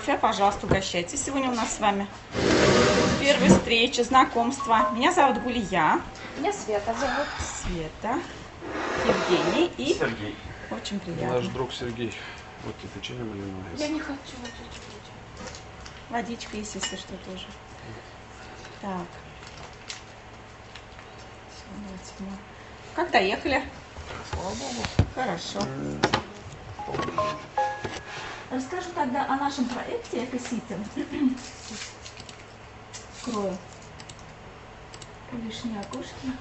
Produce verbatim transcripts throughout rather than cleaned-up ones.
кофе, пожалуйста, угощайтесь. Сегодня у нас с вами первая встреча, знакомство. Меня зовут Гулия. Меня Света зовут. Света, Евгений и... Сергей. Очень приятно. Наш друг Сергей. Вот тебе печенье малиновое. Я не хочу водичку. Водичка есть, если что, тоже. Так. Всё, давайте мы... Как доехали? Слава богу. Хорошо. Расскажу тогда о нашем проекте «Экосити». Скрою лишние окошки.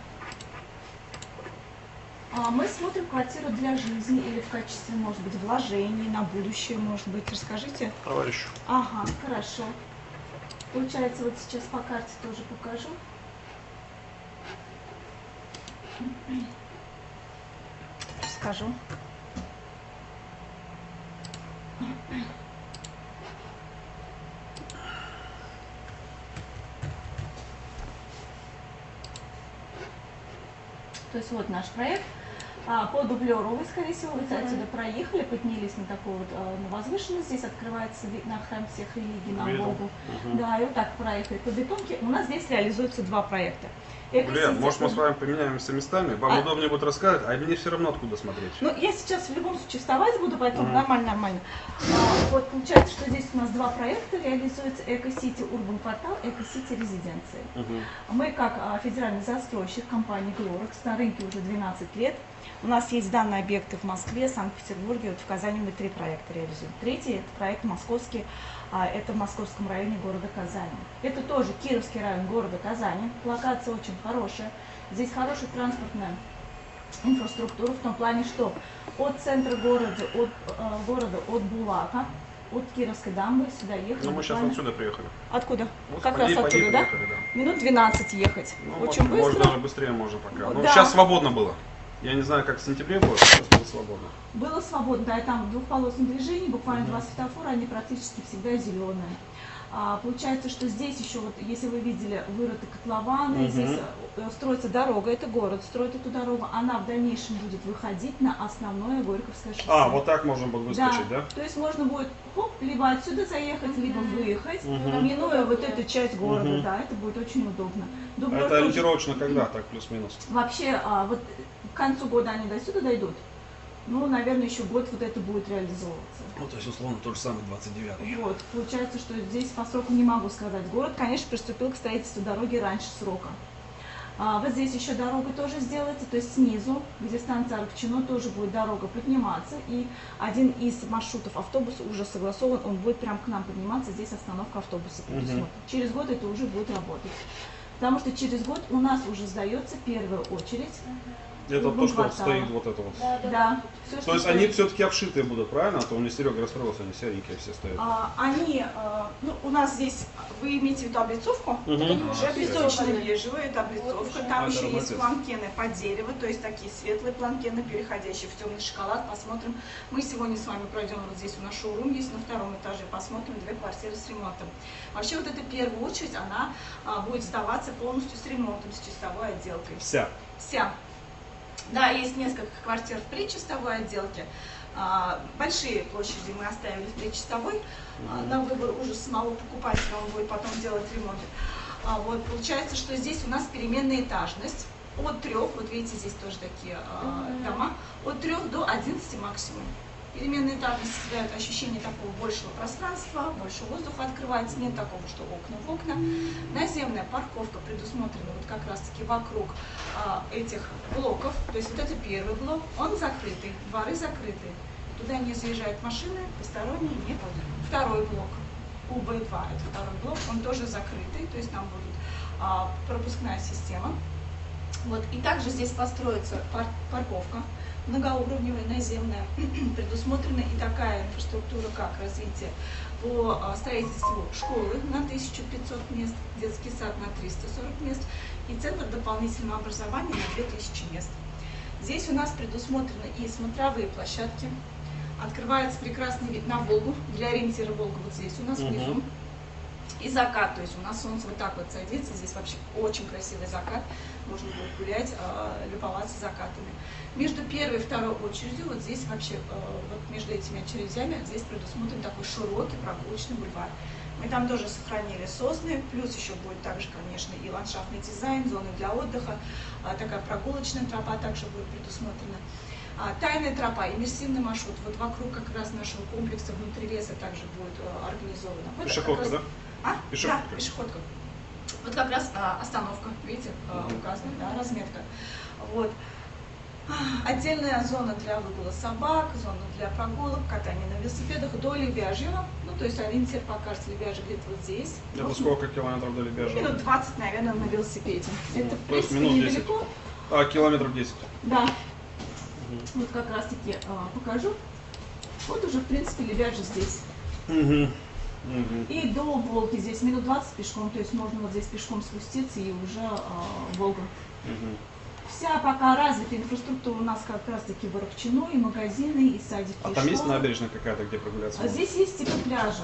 А, Мы смотрим квартиру для жизни или в качестве, может быть, вложений на будущее, может быть. Расскажите. Товарищу. Ага, хорошо. Получается, вот сейчас по карте тоже покажу. Скажу. То есть вот наш проект. А, по дублеру вы, скорее всего, вы Mm-hmm. отсюда проехали, поднялись на такую вот а, на возвышенность. Здесь открывается вид на храм всех религий, на Видел. Волгу. Угу. Да, и вот так проехали по бетонке. У нас здесь реализуется два проекта. Блин, Экосити. может мы с вами поменяемся местами? Вам А- удобнее будет рассказывать, а мне все равно откуда смотреть. Ну, я сейчас в любом случае вставать буду, поэтому Мгм. нормально, нормально. А, вот получается, что здесь у нас два проекта реализуются: Экосити Урбан Квартал, Экосити Резиденции. Угу. Мы, как а, федеральный застройщик компании Глорекс, на рынке уже двенадцать лет. У нас есть данные объекты в Москве, Санкт-Петербурге, вот в Казани мы три проекта реализуем. Третий – это проект московский, а, это в московском районе города Казани. Это тоже Кировский район города Казани, локация очень хорошая. Здесь хорошая транспортная инфраструктура в том плане, что от центра города, от э, города, от Булака, от Кировской дамбы сюда ехать. Ну мы сейчас буквально- отсюда приехали. Откуда? Вот Как по раз ней- по ней оттуда, да? приехали, да. Минут двенадцать ехать. Ну, Очень может, быстро. может, даже быстрее можно пока. Вот, Ну, да. сейчас свободно было. Я не знаю, как в сентябре было, сейчас было свободно. Было свободно, да, и там двухполосное движение, буквально Мгм. два светофора, они практически всегда зеленые. А, получается, что здесь еще, вот, если вы видели, вырыты котлованы, Мгм. здесь э, строится дорога, это город строит эту дорогу, она в дальнейшем будет выходить на основное Горьковское шоссе. А, вот так можно будет выскочить, да? То есть можно будет хоп, либо отсюда заехать, либо выехать, Мгм. минуя вот эту часть города, Мгм. да, это будет очень удобно. А Дублер это тоже- ориентировочно когда, так плюс-минус? Вообще, а, вот к концу года они до сюда дойдут. Ну, наверное, еще год вот это будет реализовываться. Ну, то есть, условно, то же самое двадцать девятый. Вот, получается, что здесь по сроку не могу сказать. Город, конечно, приступил к строительству дороги раньше срока. А, вот здесь еще дорога тоже сделается, то есть снизу, где станция Аркчино, тоже будет дорога подниматься. И один из маршрутов автобуса уже согласован, он будет прямо к нам подниматься, здесь остановка автобуса предусмотрена. Через год это уже будет работать. Потому что через год у нас уже сдается первая очередь. Это Урбан то, что квартала. стоит вот это вот. Да, всё, То что есть стоит. они все-таки обшитые будут, правильно? А то у меня Серега расстроился, они серенькие все стоят. А, они, а, ну, у нас здесь, вы имеете в виду облицовку? Мгм. Это уже А, облицовочная бежевая, это облицовка. Там А, еще это есть молодец. планкены под дерево, то есть такие светлые планкены, переходящие в темный шоколад. Посмотрим. Мы сегодня с вами пройдем вот здесь у нас шоурум есть на втором этаже, посмотрим две квартиры с ремонтом. Вообще вот эта первая очередь, она а, будет сдаваться полностью с ремонтом, с чистовой отделкой. Вся. Вся. Да, есть несколько квартир в причистовой отделке. А, Большие площади мы оставили в причистовой. А, На выбор уже самого покупателя, он будет потом делать ремонт. А, Вот, получается, что здесь у нас переменная этажность. От трех, вот видите, здесь тоже такие а, дома, от трех до одиннадцати максимум. Переменная этажность создает ощущение такого большего пространства, больше воздуха открывается, нет такого, что окна в окна. Наземная парковка предусмотрена вот как раз таки вокруг а, этих блоков, то есть вот это первый блок, он закрытый, дворы закрытые, туда не заезжают машины, посторонние не ходят. Второй блок, У Б два, это второй блок, он тоже закрытый, то есть там будет а, пропускная система. Вот, и также здесь построится пар парковка многоуровневая, наземная, предусмотрена и такая инфраструктура, как развитие по а, строительству школы на тысячу пятьсот мест, детский сад на триста сорок мест и центр дополнительного образования на две тысячи мест. Здесь у нас предусмотрены и смотровые площадки, открывается прекрасный вид на Волгу, для ориентира Волга вот здесь у нас Мгм. внизу. И закат, то есть у нас солнце вот так вот садится, здесь вообще очень красивый закат, можно будет гулять, э, любоваться закатами. Между первой и второй очередью, вот здесь вообще, э, вот между этими очередями, здесь предусмотрен такой широкий прогулочный бульвар. Мы там тоже сохранили сосны, плюс еще будет также, конечно, и ландшафтный дизайн, зоны для отдыха, э, такая прогулочная тропа также будет предусмотрена. А, тайная тропа, иммерсивный маршрут, вот вокруг как раз нашего комплекса внутри леса также будет э, организовано. Вот Пешеходка, раз... да? А? Пешеходка. Да, пешеходка. Вот как раз а, остановка, видите, а, Мгм. указана, да, разметка. Вот. А, Отдельная зона для выгула собак, зона для прогулок, катания на велосипедах до Лебяжьего. Ну, то есть ориентир по карте Лебяжья где-то вот здесь. Это Ну, сколько километров до Лебяжьего? Минут двадцать, наверное, на велосипеде. Ну, Это, в то есть принципе, минут десять. недалеко. А, километров десять. Да, Мгм. вот как раз таки а, покажу. Вот уже, в принципе, Лебяжье здесь. Мгм. Мгм. И до Волги здесь минут двадцать пешком, то есть можно вот здесь пешком спуститься и уже а, Волга. Мгм. Вся пока развитая инфраструктура у нас как раз таки в Аракчино, и магазины, и садики, А и там есть школы. набережная какая-то, где прогуляться? А здесь есть типа пляжа.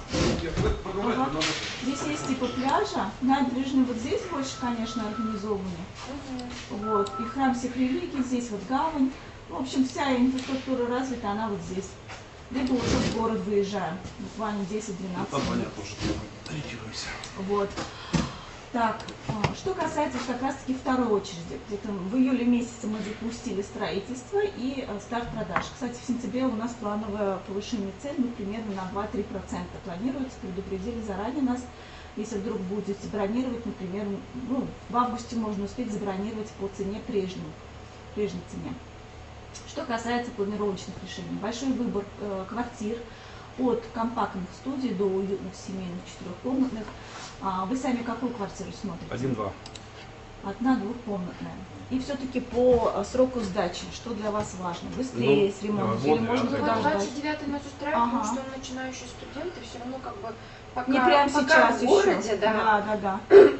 Ага. Здесь есть типа пляжа. Набережные вот здесь больше, конечно, организованы. Вот. И храм всех религий, здесь вот гавань. В общем, вся инфраструктура развита, она вот здесь. Либо уже в город выезжаем. Буквально десять-двенадцать Там минут. понятно, что мы ориентируемся. Вот. Так, а, что касается как раз-таки второй очереди. Где-то в июле месяце мы запустили строительство и а, старт продаж. Кстати, в сентябре у нас плановое повышение цен, ну, примерно на два-три процента планируется. Предупредили заранее нас. Если вдруг будете бронировать, например, ну, в августе можно успеть забронировать по цене прежней, прежней цене. Что касается планировочных решений. Большой выбор э, квартир от компактных студий до уютных семейных четырехкомнатных. А вы сами какую квартиру смотрите? Один-два. Одна двухкомнатная. И все-таки по э, сроку сдачи, что для вас важно? Быстрее Ну, с ремонтом да, или вот, можно да, Ну, подождать? двадцать девятый нас устраивает, Ага. потому что он начинающий студент, и все равно как бы пока, Не прямо пока сейчас в городе, еще. да. Да, да, да.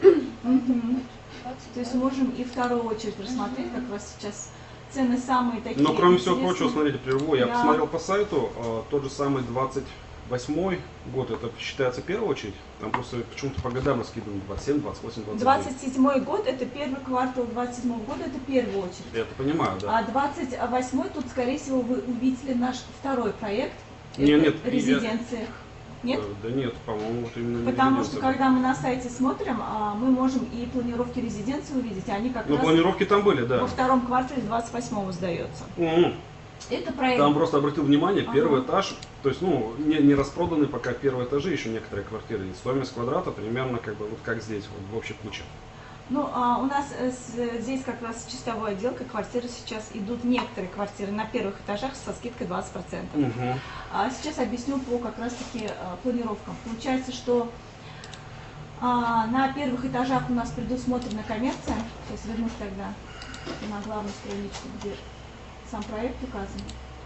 Мгм. двадцать То есть девятый. можем и вторую очередь рассмотреть, как раз сейчас цены самые такие. Но кроме всего интересные. прочего, смотрите, прерву, я Да. посмотрел по сайту, э, тот же самый двадцать восьмой год, это считается первая очередь, там просто почему-то по годам раскиданы двадцать семь, двадцать восемь, двадцать девять. двадцать седьмой год, это первый квартал двадцать седьмого года, это первая очередь. Я это понимаю, да. А двадцать восьмой тут, скорее всего, вы увидели наш второй проект. Не, это нет, я- резиденция. Нет? Э, Да нет, по-моему, вот именно Потому резиденция что была. когда мы на сайте смотрим, а, мы можем и планировки резиденции увидеть, они как Ну, раз планировки там были, да. во втором квартале двадцать восьмого сдается. Мгм. Это проект. Там просто обратил внимание, первый Ага. этаж, то есть, ну, не, не распроданы пока первые этажи, еще некоторые квартиры. И стоимость квадрата примерно как бы вот как здесь, вот, в общей куче. Ну, а у нас э, с- э, здесь как раз чистовой отделка, квартиры сейчас идут, некоторые квартиры на первых этажах со скидкой двадцать процентов. Мгм. А сейчас объясню по как раз таки а, планировкам. Получается, что а, на первых этажах у нас предусмотрена коммерция. Сейчас вернусь тогда на главную страничку, где сам проект указан.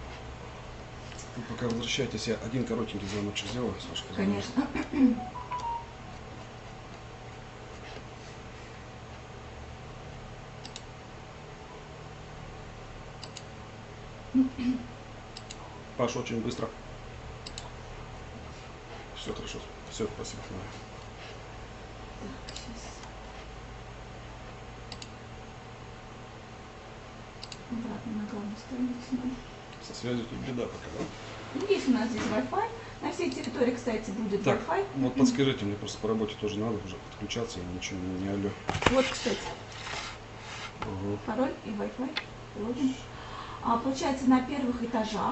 Вы пока возвращайтесь, я один коротенький звоночек сделаю, с вашей позволения. Конечно. Паш, очень быстро. Все хорошо. Все, спасибо. Так, сейчас. Обратно на главную страницу. Со связью тут беда пока, да? Ну, есть у нас здесь Wi-Fi. На всей территории, кстати, будет Так, Wi-Fi. вот подскажите, мне просто по работе тоже надо уже подключаться, я ничего не, не алло. Вот, кстати, Угу. пароль и Wi-Fi. Логин. А, получается, на первых этажах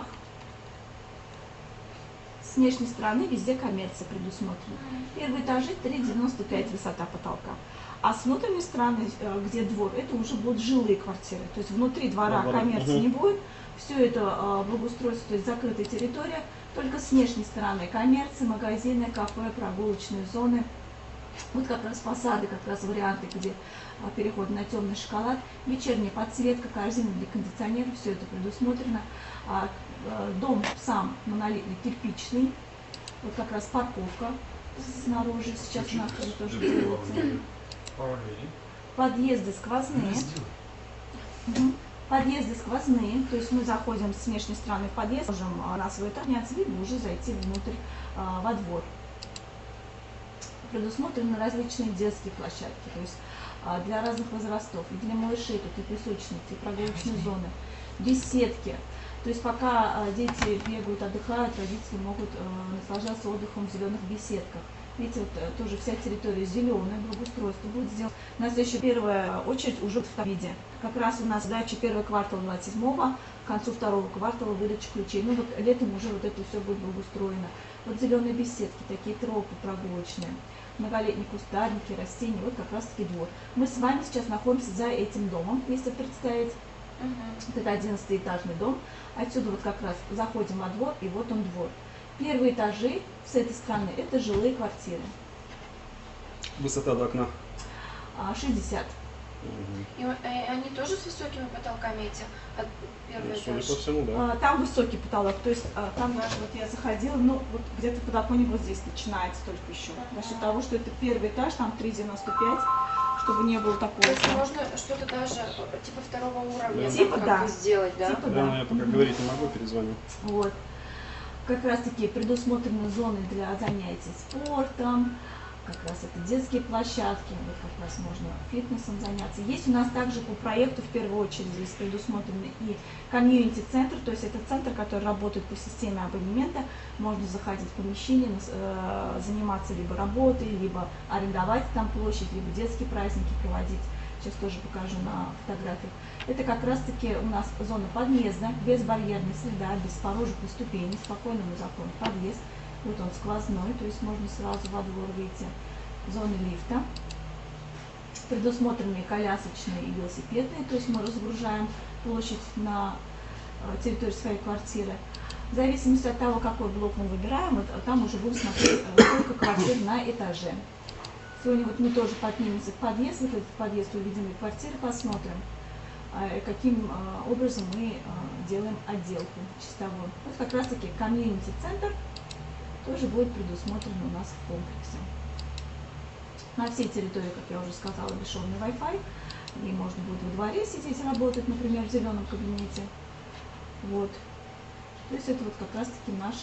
с внешней стороны везде коммерция предусмотрена. Первые этажи три девяносто пять высота потолка. А с внутренней стороны, э, где двор, это уже будут жилые квартиры. То есть внутри двора Наоборот. коммерции Мгм. не будет. Все это э, благоустройство, то есть закрытая территория. Только с внешней стороны коммерция, магазины, кафе, прогулочные зоны. Вот как раз фасады, как раз варианты, где а, переход на темный шоколад, вечерняя подсветка, корзины для кондиционеров, все это предусмотрено. А, э, дом сам монолитный, кирпичный, вот как раз парковка снаружи сейчас у нас тоже тоже делается. Подъезды сквозные. Мгм. Подъезды сквозные, то есть мы заходим с внешней стороны в подъезд, можем а, на свой этаж подняться, либо уже зайти внутрь а, во двор. Предусмотрены различные детские площадки, то есть а, для разных возрастов, и для малышей, тут и песочницы, и прогулочные зоны, беседки. То есть пока а, дети бегают, отдыхают, родители могут а, наслаждаться отдыхом в зеленых беседках. Видите, вот а, тоже вся территория зеленая, благоустройство будет сделано. У нас еще первая очередь уже в таком виде. Как раз у нас задача первый квартал двадцать седьмого, к концу второго квартала выдача ключей. Ну вот летом уже вот это все будет благоустроено. Вот зеленые беседки, такие тропы прогулочные, многолетние кустарники, растения, вот как раз таки двор. Мы с вами сейчас находимся за этим домом, если представить. Uh-huh. Это одиннадцатиэтажный дом. Отсюда вот как раз заходим во двор, и вот он двор. Первые этажи с этой стороны – это жилые квартиры. Высота до окна? шестьдесят. И э, они тоже с высокими потолками эти от первого Ну, этажа? судя по всему, да. А, там высокий потолок, то есть а, там даже вот я заходила, ну вот где-то подоконник вот здесь начинается только еще. Uh-huh. За счет того, что это первый этаж, там три девяносто пять, чтобы не было такого. То есть можно что-то даже типа второго уровня Типа, как да. бы сделать, да? Типа, Да, да. но я пока Мгм. говорить не могу, перезвоню. Вот. Как раз таки предусмотрены зоны для занятий спортом, как раз это детские площадки, вот как раз можно фитнесом заняться. Есть у нас также по проекту в первую очередь здесь предусмотрены и комьюнити-центр, то есть это центр, который работает по системе абонемента. Можно заходить в помещение, э, заниматься либо работой, либо арендовать там площадь, либо детские праздники проводить. Сейчас тоже покажу на фотографиях. Это как раз таки у нас зона подъезда, без барьерной среда, без порожек и ступеней, спокойно мы заходим в подъезд. Вот он сквозной, то есть можно сразу во двор выйти. Зоны лифта. Предусмотренные колясочные и велосипедные, то есть мы разгружаем площадь на территории своей квартиры. В зависимости от того, какой блок мы выбираем, вот, там уже будем смотреть, сколько квартир на этаже. Сегодня вот мы тоже поднимемся в подъезд, в этот подъезд увидим и квартиры, посмотрим, каким образом мы делаем отделку чистовую. Вот как раз таки комьюнити-центр тоже будет предусмотрен у нас в комплексе. На всей территории, как я уже сказала, бесшовный Wi-Fi. И можно будет во дворе сидеть, работать, например, в зеленом кабинете. Вот. То есть это вот как раз таки наш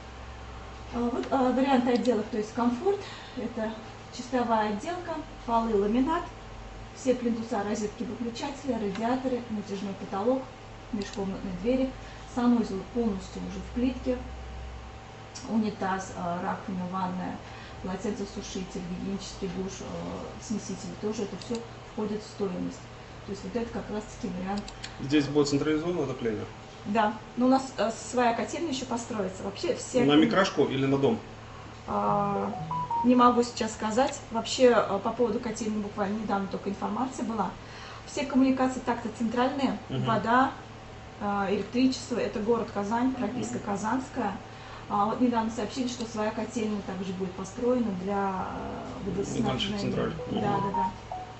а, вот, а, варианты отделок. То есть комфорт, это чистовая отделка, полы, ламинат, все плинтуса, розетки, выключатели, радиаторы, натяжной потолок, межкомнатные двери, санузел полностью уже в плитке. Унитаз, раковина, ванная, полотенцесушитель, гигиенический душ, смеситель, тоже это все входит в стоимость. То есть вот это как раз таки вариант. Здесь будет централизованное отопление? Да, но у нас своя котельная еще построится. Вообще все... На микрошку или на дом? А, не могу сейчас сказать. Вообще по поводу котельной буквально недавно только информация была. Все коммуникации так-то центральные, угу. Вода, электричество, это город Казань, прописка казанская. А вот недавно сообщили, что своя котельная также будет построена для водоснабжения. Да, да, да.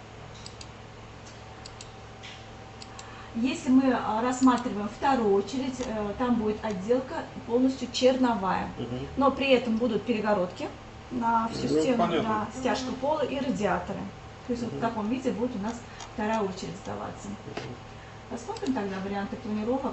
Если мы рассматриваем вторую очередь, там будет отделка полностью черновая. Угу. Но при этом будут перегородки на всю ну, стену, да, стяжка пола и радиаторы. То есть угу. Вот в таком виде будет у нас вторая очередь сдаваться. Угу. Посмотрим тогда варианты планировок.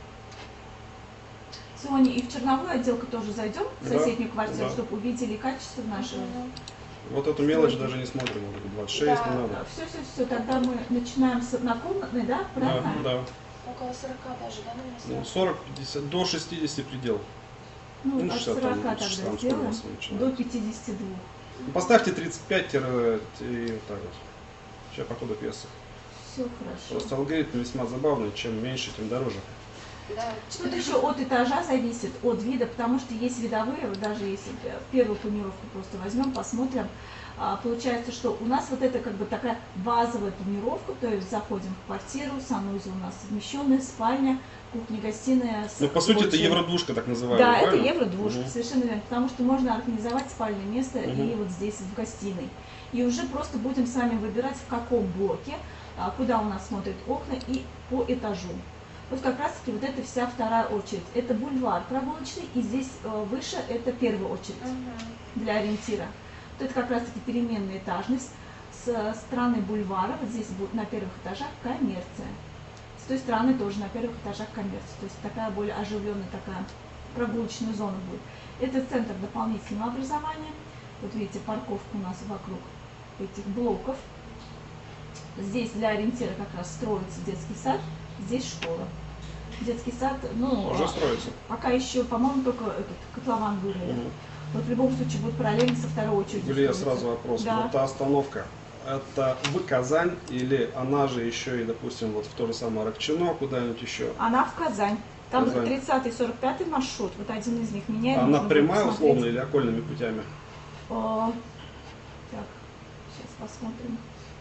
Сегодня и в черновую отделку тоже зайдем, в да, соседнюю квартиру, да. Чтобы увидели качество нашего. Вот эту мелочь даже не смотрим, вот эту двадцать шесть, да, не надо. Все, все, все, тогда мы начинаем с однокомнатной, да? Правильно? Да, да. Около сорока даже, да, ну, сорок, пятьдесят, до шестидесяти предел. Ну, ну от шестьдесят, сорока там, тогда там, сделаем, до пятидесяти двух. Ну, поставьте тридцать пять и вот так вот. Сейчас по ходу пьесы. Все хорошо. Просто алгоритм весьма забавный, чем меньше, тем дороже. Да. Тут еще от этажа зависит, от вида, потому что есть видовые, вот даже если первую планировку просто возьмем, посмотрим, а, получается, что у нас вот это как бы такая базовая планировка, то есть заходим в квартиру, санузел у нас совмещенная, спальня, кухня-гостиная. Ну, по сути, это евродушка, так называемая. Да, правильно? это евродушка, угу. Совершенно верно, потому что можно организовать спальное место угу. И вот здесь, в гостиной. И уже просто будем с вами выбирать, в каком блоке, а, куда у нас смотрят окна и по этажу. Вот как раз таки вот это вся вторая очередь. Это бульвар прогулочный, и здесь э, выше это первая очередь uh-huh. Для ориентира. Вот это как раз таки переменная этажность. С стороны бульвара, вот здесь будет на первых этажах коммерция. С той стороны тоже на первых этажах коммерция. То есть такая более оживленная такая прогулочная зона будет. Это центр дополнительного образования. Вот видите, парковка у нас вокруг этих блоков. Здесь для ориентира как раз строится детский сад, здесь школа. Детский сад, ну, Уже строится. пока еще, по-моему, только этот котлован вырыли. Мгм. Вот в любом случае будет параллельно со второй очередью. Илья, строиться. сразу вопрос. Да. Вот та остановка, это в Казань или она же еще и, допустим, вот в то же самое Рокчино, куда-нибудь еще? Она в Казань. Там Казань. тридцатый сорок пятый маршрут, вот один из них меняем. Она нужно прямая будет посмотреть. условно или окольными путями? О, так, сейчас посмотрим.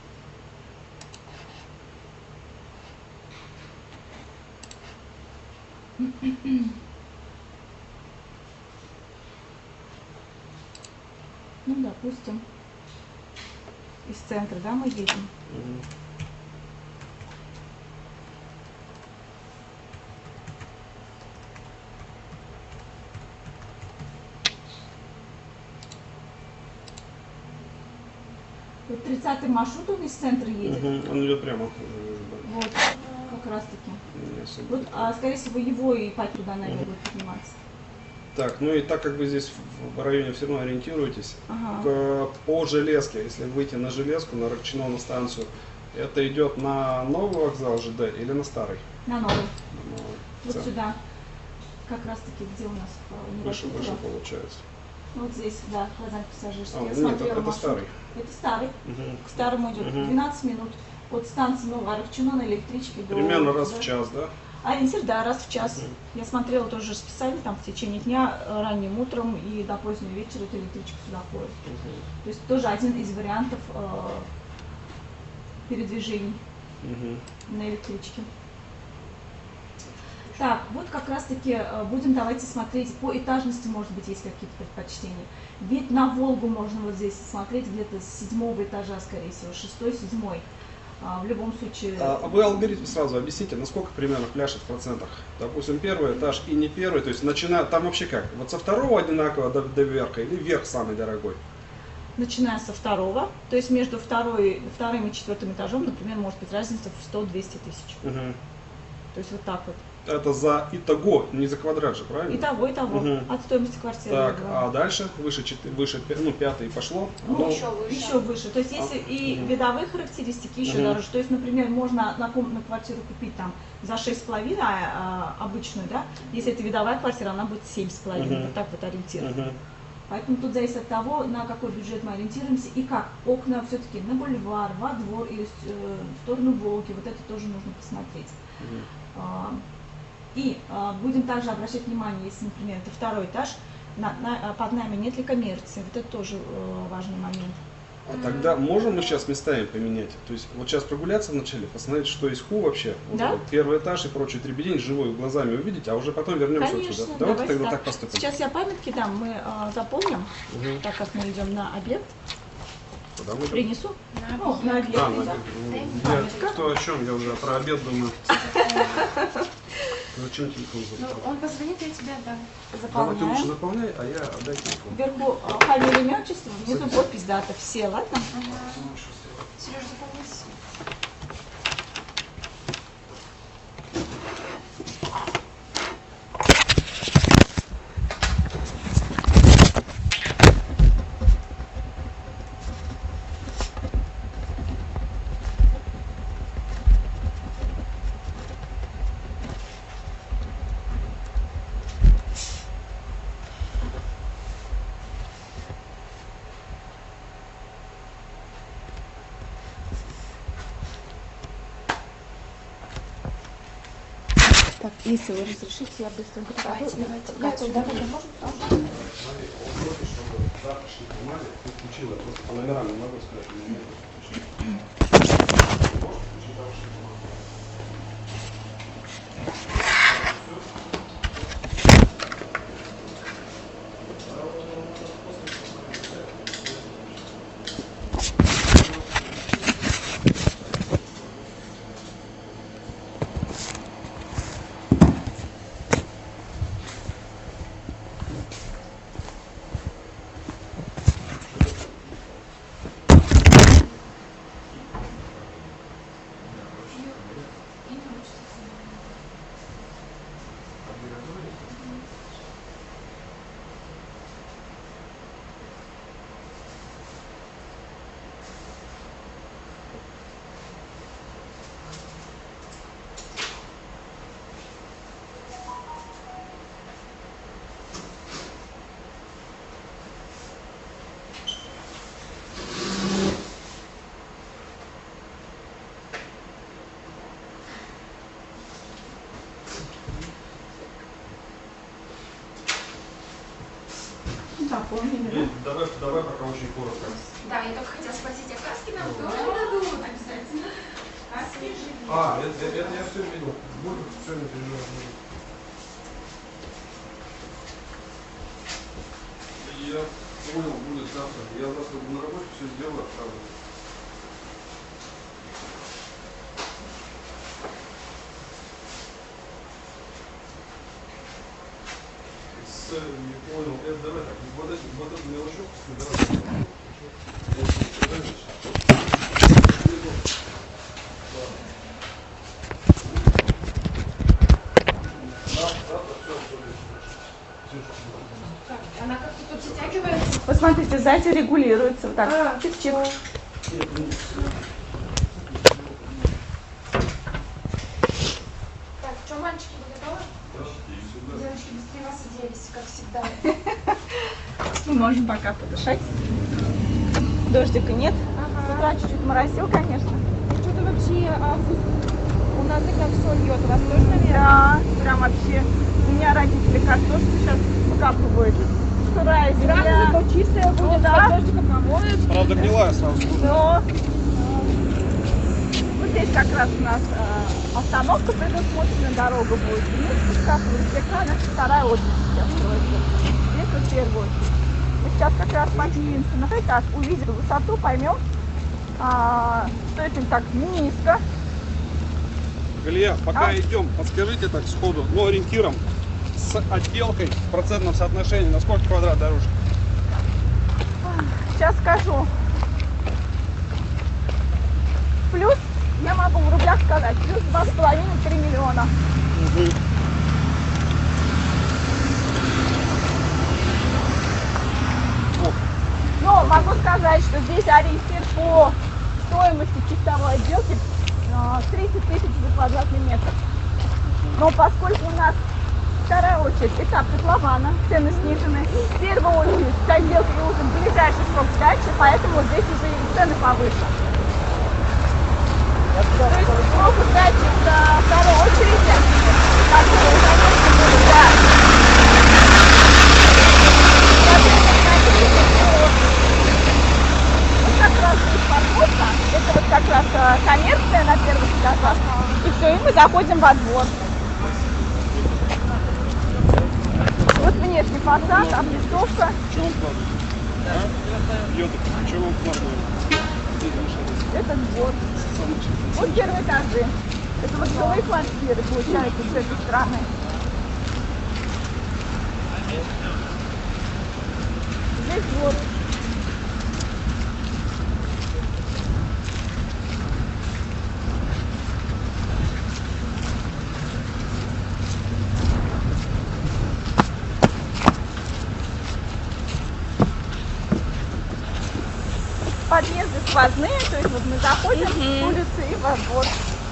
Ну, допустим, из центра, да, мы едем. Мгм. Вот тридцатый маршрут, он из центра едет. Мгм. Он идет прямо. Вот, как раз таки. Не особо. Вот, а, скорее всего, его и пать туда, наверное, Мгм. будет подниматься. Так, ну и так как вы здесь в районе все равно ориентируетесь, Ага. к- по железке, если выйти на железку, на Рокчино, на станцию, это идет на новый вокзал ЖД или на старый? На новый. На новый. Вот Центр. сюда. Как раз таки, где у нас э, Выше, университет. выше получается. Вот здесь, да, Казань пассажирский. А, Я нет, смотрела это маршрут. старый. Это старый. Мгм. К старому идет Мгм. двенадцать минут. От станции Нового Рокчино на электричке до... Примерно раз да. в час, да? Ориентир, да, раз в час. Мгм. Я смотрела тоже расписание, там в течение дня, э, ранним утром и до позднего вечера эта электричка сюда ходит. Мгм. То есть тоже один из вариантов э, передвижений Мгм. на электричке. Так, вот как раз таки э, будем давайте смотреть по этажности, может быть, есть какие-то предпочтения. Вид на Волгу можно вот здесь смотреть где-то с седьмого этажа, скорее всего, шестой, седьмой. А, в любом случае... А вы алгоритм сразу объясните, насколько примерно пляшет в процентах? Допустим, первый этаж и не первый, то есть начиная, там вообще как? Вот со второго одинаково до, до верха или верх самый дорогой? Начиная со второго, то есть между второй, вторым и четвертым этажом, например, может быть разница в сто-двести тысяч. Мгм. То есть вот так вот. Это за итого, не за квадрат же, правильно? И того, и того. Мгм. От стоимости квартиры. Так, я а говорю. дальше, выше, четы- выше пя- ну, пятый пошло. Ну, оно- еще выше. Еще выше. То есть если А, и мгм. видовые характеристики еще Мгм. дороже. То есть, например, можно однокомнатную квартиру купить там за шесть с половиной, а, а, обычную, да. Если это видовая квартира, она будет семь с половиной. Мгм. Вот так вот ориентирован. Мгм. Поэтому тут зависит от того, на какой бюджет мы ориентируемся и как окна все-таки на бульвар, во двор или э, в сторону Волги. Вот это тоже нужно посмотреть. Мгм. А, И а, будем также обращать внимание, если, например, это второй этаж, на, на- под нами нет ли коммерции. Вот это тоже э, важный момент. А тогда можем мы сейчас местами поменять? То есть вот сейчас прогуляться вначале, посмотреть, что есть ху вообще. Вот Да. вот первый этаж и прочие дребедень, живой глазами увидеть, а уже потом вернемся Конечно, сюда. Давайте, давайте тогда так. так поступим. Сейчас я памятки дам, мы а, запомним, Мгм. так как мы идем на обед. Куда мы идем? Принесу. На Ну, на обед. А, ну, да. я, Памятка. кто о чем? Я уже про обед думаю. Зачем телефон Ну, забрал? он позвонит, я тебя отдам. Давай ты лучше Заполняем. заполняй, а я отдай телефон. Вверху а, фамилия, имя, отчество, внизу подпись, дата. Все, ладно? Сережа, заполнись. Так, если вы разрешите, я быстренько Давайте, покажу. давайте. Я Катя, туда давай. тоже можно? Можно? Чтобы завтрашней бумаги ты включила, я просто по номерам не могу сказать. у меня нет. наполнены. И давай, давай пока очень коротко. Да, я только хотела спросить, а краски нам Да, тоже да, дадут? обязательно. Краски живые. А, это, это, это я все видел. Буду все не переживать. Я понял, будет завтра. Я завтра буду на работе, все сделаю, отправлю. С, не понял, это давай так, вот эту, вот эту мелочевку давай. Так, она как-то тут затягивается. Посмотрите, сзади регулируется. Вот так, А, чик-чик. Так, что, мальчики, вы готовы? Девочки быстрее вас оделись, как всегда. Мы можем пока подышать. Дождика нет. С утра чуть-чуть моросил, конечно. Что-то вообще август. У нас и как все льет. У вас тоже, наверное? Да, прям вообще. У меня родители картошку сейчас выкапывают. Сырая земля. то чистая будет, Ну да. дождика помоет. Правда, гнилая сразу. Но вот здесь как раз у нас э, остановка предусмотрена, дорога будет. И мы спускаться слегка, наша вторая очередь сейчас строится. Здесь вот первая очередь. Мы сейчас как раз поднимемся на этаж, увидим высоту, поймем, а, что это так низко. Галия, пока А? идем, подскажите так сходу, ну ориентиром, с отделкой в процентном соотношении, на сколько квадрат дорожки? Сейчас скажу. Плюс, я могу в рублях сказать, плюс два с половиной три миллиона. Угу. Но могу сказать, что здесь ориентир по стоимости чистовой отделки а, тридцать тысяч за квадратный метр. Но поскольку у нас вторая очередь этап котлована, цены снижены, в первую очередь с отделкой нужен ближайший срок сдачи, поэтому здесь уже и цены повыше. То есть срок сдачи до второй очереди, который, конечно, будет, да. Вот как раз здесь парковка, это вот как раз э, коммерция на первых этажах, и все, и мы заходим во двор. Вот внешний фасад, облицовка. Что он платит? А? Йота, что он платит? Это двор. Вот первые этажи. Это вот жилые квартиры, получается, с этой стороны. Здесь двор. Подъезды сквозные, то есть вот мы заходим с улицы и во двор.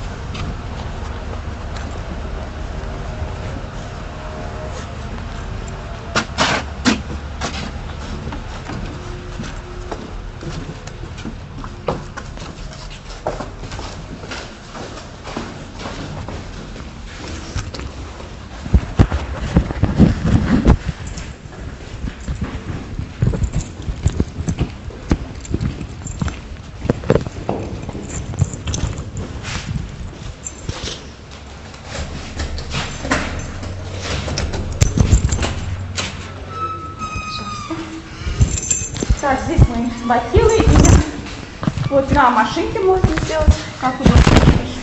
Так, здесь мы бахилы видим. Вот на машинке можно сделать, как удобно.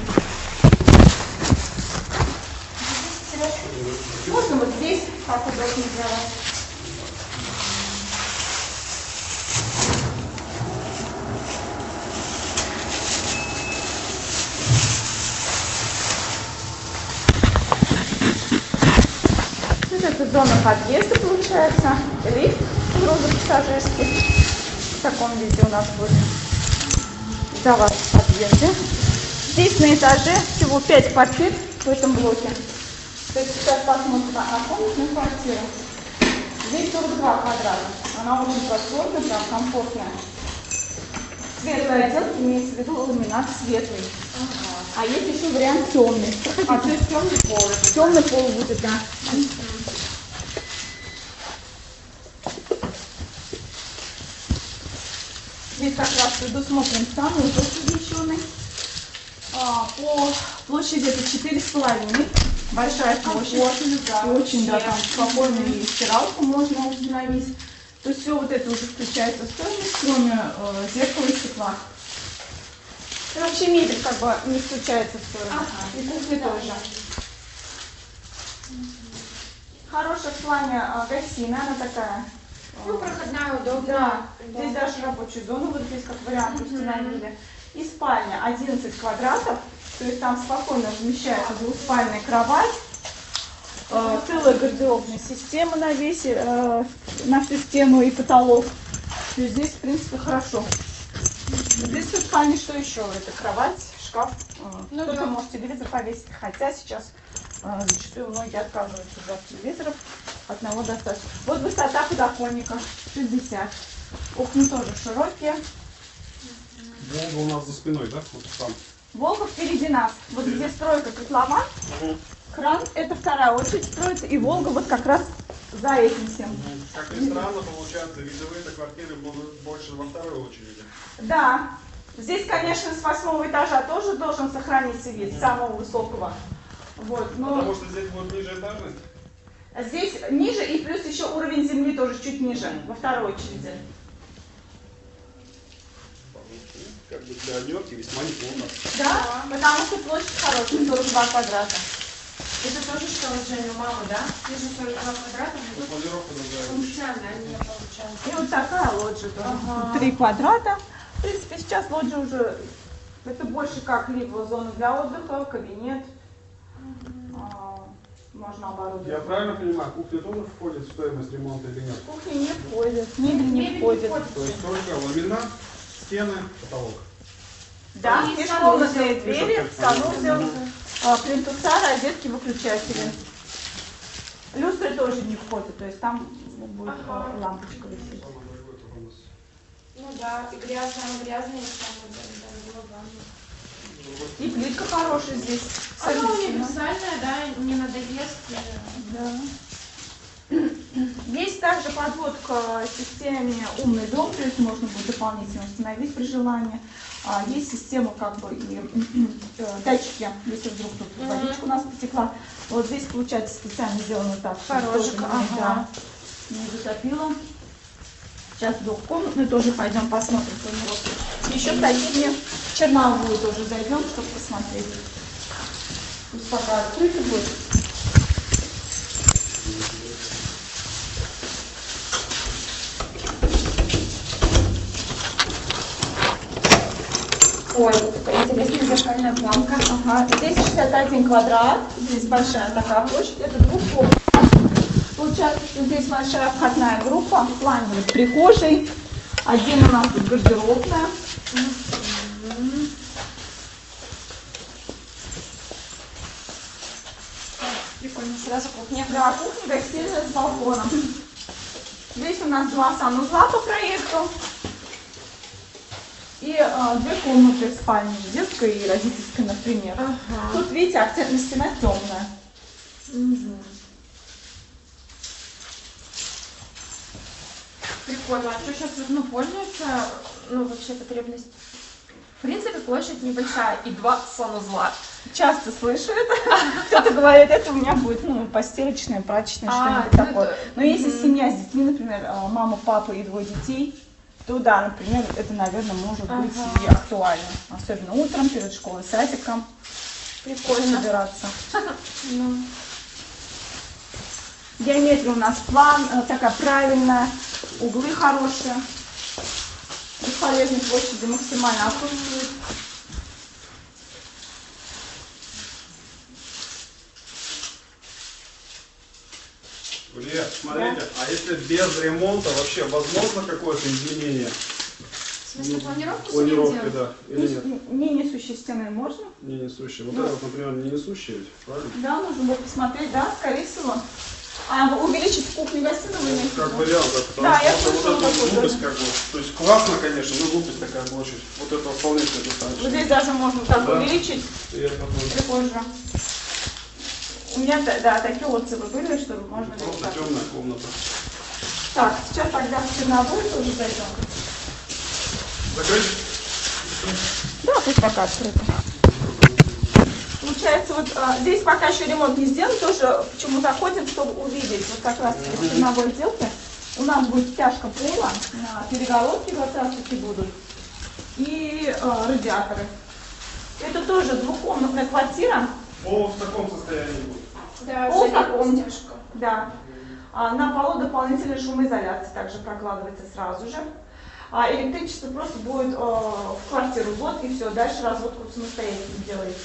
Можно вот здесь, как удобно сделать. Вот это зона подъезда получается, лифт грузопассажирский. В таком виде у нас будет сдаваться в подъезде. Здесь на этаже всего пять квартир в этом блоке. То есть сейчас посмотрим на комнатную квартиру. Здесь сорок два квадрата. Она очень просторная, прям комфортная. Светлая отделка имеется в виду ламинат светлый. Ага. А есть еще вариант темный. А то есть темный пол. Темный пол будет, да. Здесь как раз предусмотрен санузел совмещенный. А, по площади это четыре с половиной. Большая площадь. Да, Очень, да, вообще. там спокойно и стиралку можно установить. То есть все вот это уже включается в стоимость, кроме э, зеркала и стекла. И вообще мебель как бы не включается в стоимость. Ага. И кухня тоже. Хорошая в плане э, гостиная, она такая. Ну, проходная, удобная. Да, здесь даже рабочую зону вот здесь как вариант установили. И спальня одиннадцать квадратов, то есть там спокойно вмещается двуспальная кровать, э, целая гардеробная система на весь, э, на всю стену и потолок. То есть здесь, в принципе, хорошо. Здесь в спальне что еще? Это кровать, шкаф. Э, Ну Кто-то да. может телевизор повесить, хотя сейчас э, зачастую многие отказываются от телевизоров. Одного достаточно. Вот высота подоконника шестьдесят. Окна тоже широкие. Волга у нас за спиной, да? Вот там. Волга впереди нас. Вот где стройка котлован, кран это вторая очередь строится, и Волга вот как раз за этим всем. Как ни странно, получается, видовые-то квартиры будут больше во второй очереди. Да. Здесь, конечно, с восьмого этажа тоже должен сохраниться вид, самого высокого. Вот, но Потому что здесь будет ниже этажность. здесь ниже, и плюс еще уровень земли тоже чуть ниже, во второй очереди. Как бы для однерки весьма неплохо. Да, потому что площадь хорошая, сорок два квадрата. Это тоже что, Женя, у мамы, да? Здесь же сорок два квадрата, но тут Планировка называется. функциональная получается. И вот такая лоджия тоже. Ага. Три квадрата. В принципе, сейчас лоджия уже, это больше как либо зона для отдыха, кабинет. А, можно оборудовать. Я правильно понимаю, кухня тоже входит в стоимость ремонта или нет? Кухня не входит, мебель не Мебель не входит. входит. То есть только ламинат, стены, потолок. Да, И межкомнатные санузел. двери, санузел, а, плинтуса, розетки, выключатели. Люстры тоже не входят, то есть там будет Ага. а, лампочка висеть. Самое дорогое это у нас. Ну да, и грязная, она грязная, и самое, да, да, было ванна. И плитка хорошая здесь. Она совместима. универсальная, да, не надоест. э, Да. Есть также подвод к системе «Умный дом», то есть можно будет дополнительно установить при желании. А, Есть система как бы и э, датчики, если вдруг тут Мгм. водичка у нас потекла. Вот здесь получается специально сделано так, чтобы Порожек, тоже не, ага. да, не затопило. Сейчас в двухкомнатную тоже пойдем посмотрим планировку. Еще в соседнюю черновую тоже зайдем, чтобы посмотреть. Пусть пока открыто будет. Ой, такая интересная зеркальная планка. Ага, здесь шестьдесят один квадрат, здесь большая такая площадь, это двухкомнатная. Получается, что здесь большая входная группа, в плане вот прихожей, один у нас тут гардеробная. Прикольно, сразу кухня. Да, кухня, гостиная с балконом. Здесь у нас два санузла по проекту. И э, две комнаты спальни, детская и родительская, например. Ага. Тут, видите, акцентная стена темная. Мгм. Прикольно. А что сейчас ну, пользуется, ну, вообще потребность? В принципе, площадь небольшая и два санузла. Часто слышу это. Кто-то говорит, это у меня будет ну, постирочное, прачечное, А, что-нибудь ну такое. это- Но если мгм. семья с детьми, например, э, мама, папа и двое детей, то да, например, это, наверное, может быть Ага. и актуально. Особенно утром, перед школой, садиком. Прикольно. Собираться. Ну, Геометрия у нас план, э, такая правильная, углы хорошие. Бесполезной площади максимально отсутствует. Илья, смотрите, а если без ремонта вообще возможно какое-то изменение? в смысле, планировку Планировки, себе да, или нет? Не, не несущие стены можно? Не несущие. Вот Да. это, вот, например, не несущие, ведь, правильно? Да, нужно будет посмотреть, да, скорее всего. А увеличить кухню-гостиную вы имеете в Как виду? вариант, да, потому Да, что я вот, слышала вот эту такое глупость тоже. как бы, то есть классно, конечно, но глупость такая площадь. Вот это вполне себе Вот достаточно. здесь даже можно так Да. увеличить И это будет прихожую. У меня, да, да, такие отзывы были, что можно было просто так. темная комната. Так, сейчас тогда в черновую тоже зайдем. Закрыть? Да, пусть пока открыто. Получается, вот а, здесь пока еще ремонт не сделан, тоже почему заходим, чтобы увидеть, вот как раз в черновой отделке у нас будет стяжка пола, а, перегородки в отсадке будут и а, радиаторы. Это тоже двухкомнатная квартира. Пол в таком состоянии будет. Да, Пол в таком. стяжка. Да. А, на полу дополнительная шумоизоляция также прокладывается сразу же. А электричество просто будет а, в квартиру ввод, и все, дальше разводку самостоятельно делаете.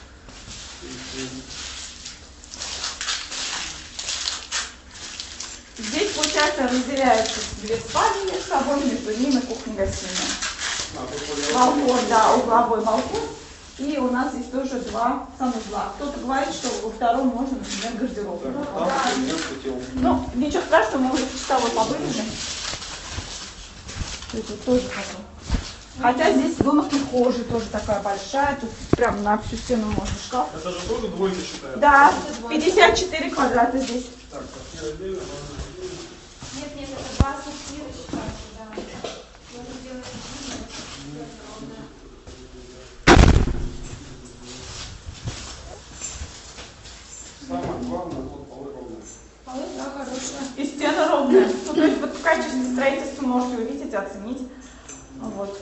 Здесь, получается, разделяются две спальни между собой, между ними кухня-гостиная. Балкон, да, угловой балкон. И у нас здесь тоже два санузла. Кто-то говорит, что во втором можно, например, гардероб. Так, Ну, там да. хотел. Ну, ничего страшного, мы уже в часовой повылезем. Это тоже потом. Хотя здесь зона прихожей тоже такая большая, тут прям на всю стену можно шкаф. Это же тоже двойка считается? Да, пятьдесят четыре квадрата здесь. Так, квартира отдельно, можно отдельно. Нет, нет, это два квартиры считается, да. Можно сделать отдельно. Самое главное, вот полы ровные. Полы, да, хорошие. И стены ровные. Ну, то есть вот в качестве строительства можете увидеть, оценить. Вот.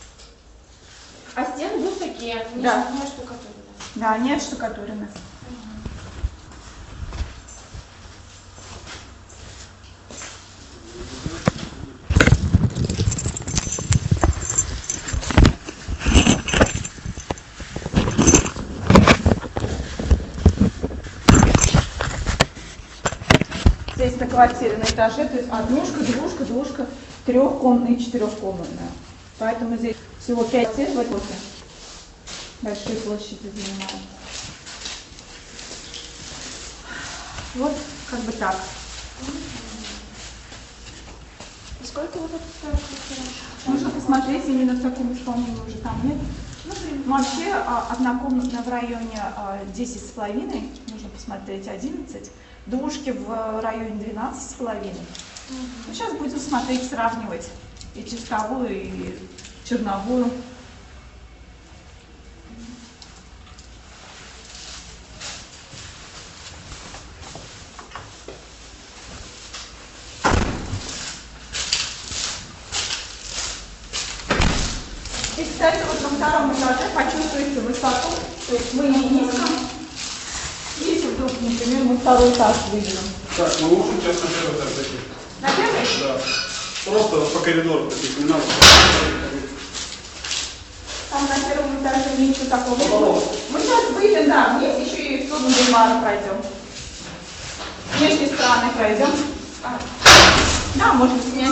А стены будут такие, не, Да. не штукатурные. Да, они отштукатурены. Здесь на квартире на этаже, то есть однушка, двушка, двушка, трехкомнатная и четырехкомнатная. Поэтому здесь всего пять квартир в этой большой площади занимают. Вот как бы так. Сколько вот это стоит квартира? Можно посмотреть именно в таком исполнении, уже там нет. Ну, вообще а, однокомнатная в районе а, десять с половиной, нужно посмотреть одиннадцать. Двушки в районе двенадцать с половиной. Ну, сейчас будем смотреть, сравнивать и чистовую, и черновую. И, кстати, вот на втором этаже почувствуете высоту, то есть мы не низко. Если вдруг, например, мы второй этаж выйдем. Так, мы лучше сейчас на первый этаж зайти. На первый? Да. Просто по коридору таких не надо. Там на первом этаже ничего такого нет. Мы сейчас выйдем, да, вниз еще и в сторону бульвара пройдем. Внешней стороны пройдем. А. Да, можно снять.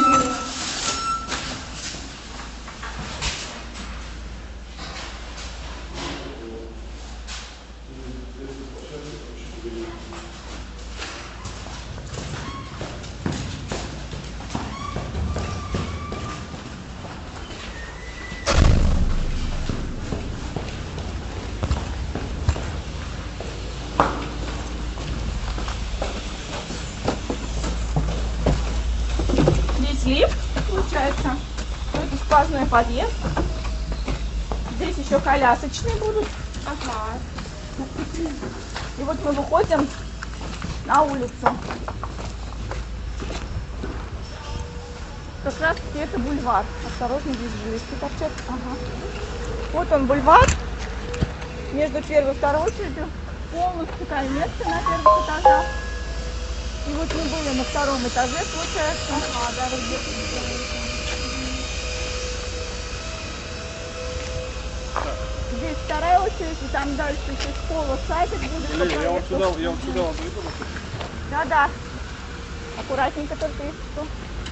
Здесь лифт, получается. Это сквозной подъезд. Здесь еще колясочные будут. Ага. И вот мы выходим на улицу. Как раз таки это бульвар. Осторожно, здесь железки торчат. Ага. Вот он бульвар. Между первой и второй очередью. Полностью кольмецы на первых этажах. И вот мы были на втором этаже, получается. Ага, да, вот где-то. Здесь вторая очередь, и там дальше еще школа, садик будет. по Блин, я вот проекту. сюда, я вот сюда вот зайду. Да-да. Аккуратненько только если что.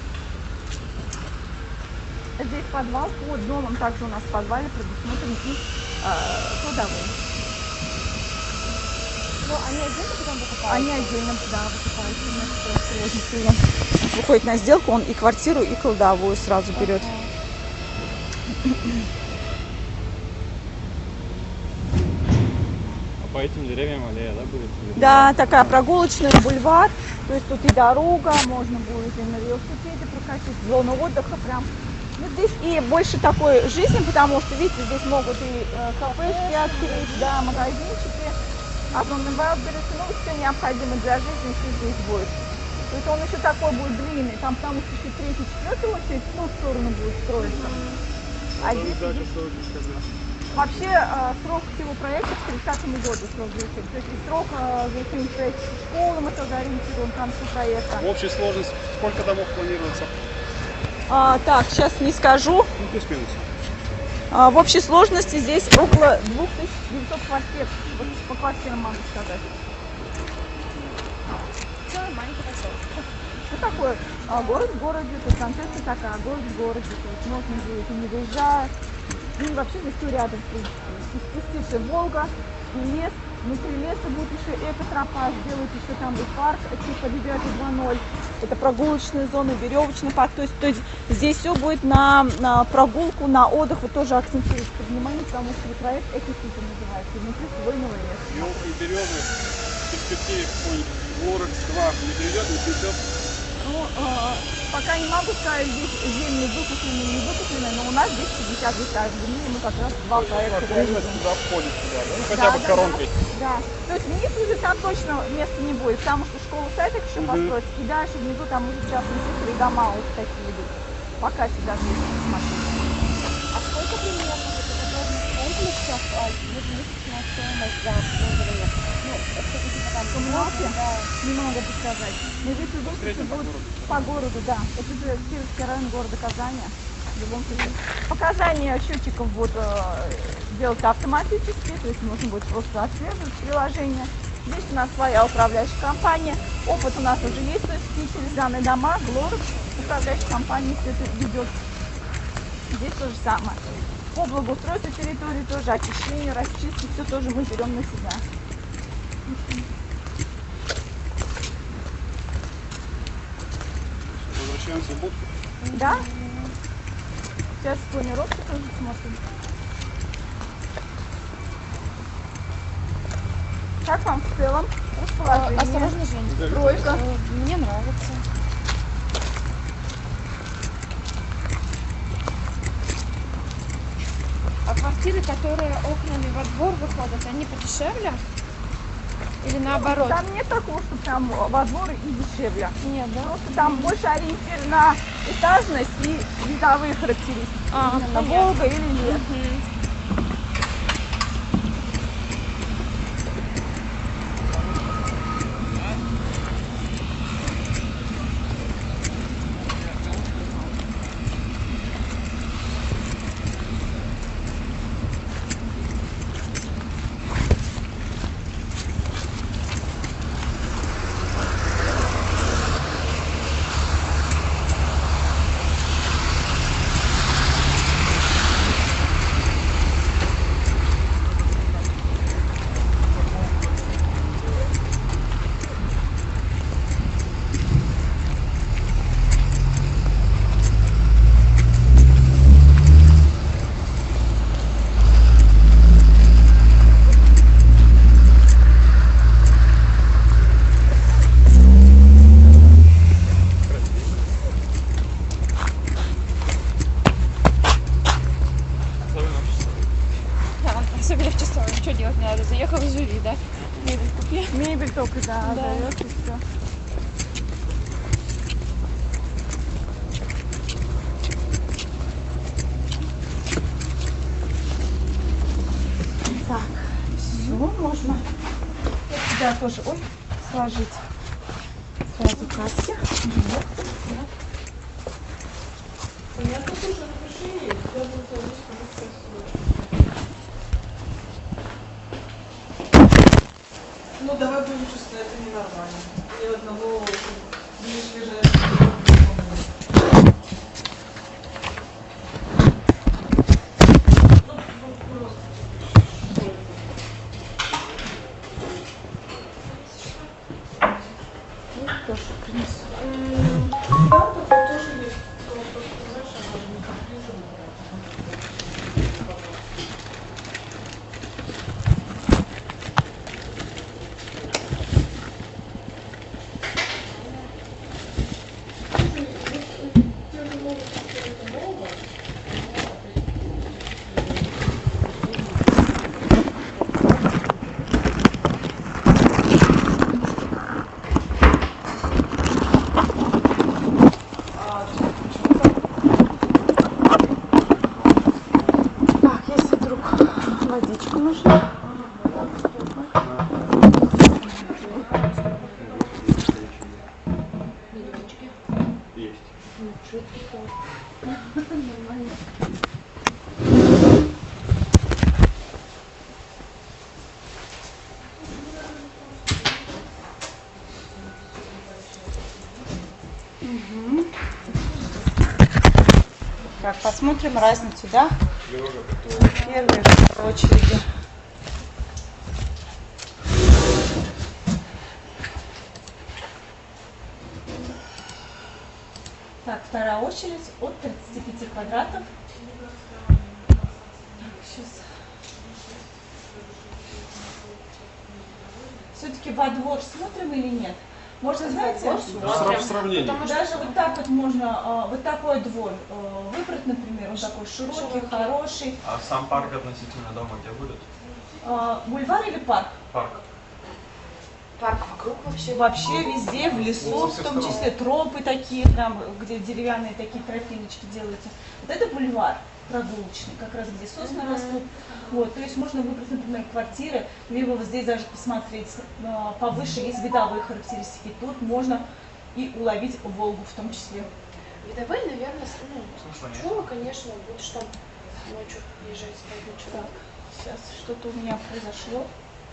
Здесь подвал, под домом также у нас в подвале предусмотрен и э, кладовой. Ну, они отдельно потом покупают? Они отдельно, да, выкупают. У нас просто выходит на сделку, он и квартиру, и кладовую сразу берет. А по этим деревьям аллея, да, будет? Да, такая прогулочная, бульвар. То есть тут и дорога, можно будет и на велосипеде прокатить, зона отдыха прям Ну, здесь и больше такой жизни, потому что, видите, здесь могут и э, кафешки открыть, да, магазинчики, озонный вайлдберрис, ну, все необходимое для жизни, все здесь будет. То есть он еще такой будет длинный, там потому что еще третий, четвертый очередь в ту сторону будет строиться. А здесь, вообще э, срок всего проекта к тридцатому году срок завершения. То есть и срок э, завершения проекта школы мы тоже ориентируем к концу проекта. В общей сложности сколько домов планируется? А, так, сейчас не скажу. Ну, плюс-минус. А, в общей сложности здесь около двух тысяч девятисот квартир. Вот по квартирам могу сказать. Что такое? А, город в городе, то есть концепция такая, город в городе. То есть можно будет и не выезжать. И вообще здесь все рядом, в принципе. И спустившая Волга, и лес. Внутри леса будет еще экотропа, сделают еще там будет парк типа девять два ноль. Это прогулочная зона, веревочный парк. То есть, то есть здесь все будет на, на прогулку, на отдых. Вот тоже акцентируется внимание, потому что проект экосити называется. И внутри хвойного леса. Елки и березы в перспективе какой-нибудь Глорекс два не приведет, не цветет? Ну, э, пока не могу сказать, здесь земли выкуплены, не выкуплены, но у нас здесь пятьдесят гектаров земли, и мы как раз два проекта реализуем. Туда входит сюда, да? Ну, хотя Да, бы да, коронкой. Да. То есть внизу уже там точно места не будет, потому что школа садик еще Мгм. построить, и дальше внизу там уже частные секторы и дома вот такие идут. Пока сюда здесь не смотреть. А сколько примерно вот это комплексов ежемесячная стоимость за обслуживание? Ну, это типа там Коммуналки? да. Не могу сказать. Но здесь в любом случае Среднем по будут городу. по городу, да. Это же Кировский район города Казани. В любом случае. Показания счетчиков будут э, делать автоматически, то есть можно будет просто отслеживать приложение. Здесь у нас своя управляющая компания. Опыт у нас уже есть, то есть и через данные дома, Глорекс, управляющая компания все это ведет. Здесь то же самое. По благоустройству территории тоже, очищение, расчистки, все тоже мы берем на себя. Возвращаемся в будку. Да? Сейчас планировку тоже смотрим. Как вам в целом расположение? Осторожно, Жень. Тройка. Э, Мне нравится. А квартиры, которые окнами во двор выходят, они подешевле? Или наоборот? Там нет такого, что прям во двор и дешевле. Нет, да? Просто там больше ориентир на этажность и видовые характеристики. А, Именно понятно. Волга или лес. Мгм. Да, особенно в часовой. Что делать не надо? Заехал и живи, да? Мебель купи. Мебель только, да, Да. даёт и все. Так, все можно. Сюда тоже, ой, сложить сразу кассе. Ну, давай будем чувствовать, это ненормально. Ни одного не свежее. Тоже принесу. Да, такое тоже есть. Просто, знаешь, она же не поближе. Я же могу сказать, это много. Мгм. Так, посмотрим разницу, да? Первый в очереди. Так, вторая очередь от тридцати пяти квадратов. Сейчас. Все-таки во двор смотрим или нет? Можно, знаете, В сравнении. даже вот так вот можно, а, вот такой двор а, выбрать, например, он такой широкий, Широкий. хороший. А сам парк относительно дома где будет? А, бульвар или парк? Парк. Парк вокруг вообще. Вообще везде, в лесу, Ну, со в всех том сторон. числе тропы такие, там, где деревянные такие тропиночки делаются. Вот это бульвар прогулочный, как раз где сосны растут. Вот, то есть можно выбрать, например, квартиры, либо вот здесь даже посмотреть, а, повыше есть видовые характеристики. Тут можно и уловить Волгу в том числе. Видовые, наверное, с- ну, Смысла нет. шума, конечно, будешь там ночью езжать спать ночью. Так, сейчас что-то у меня произошло.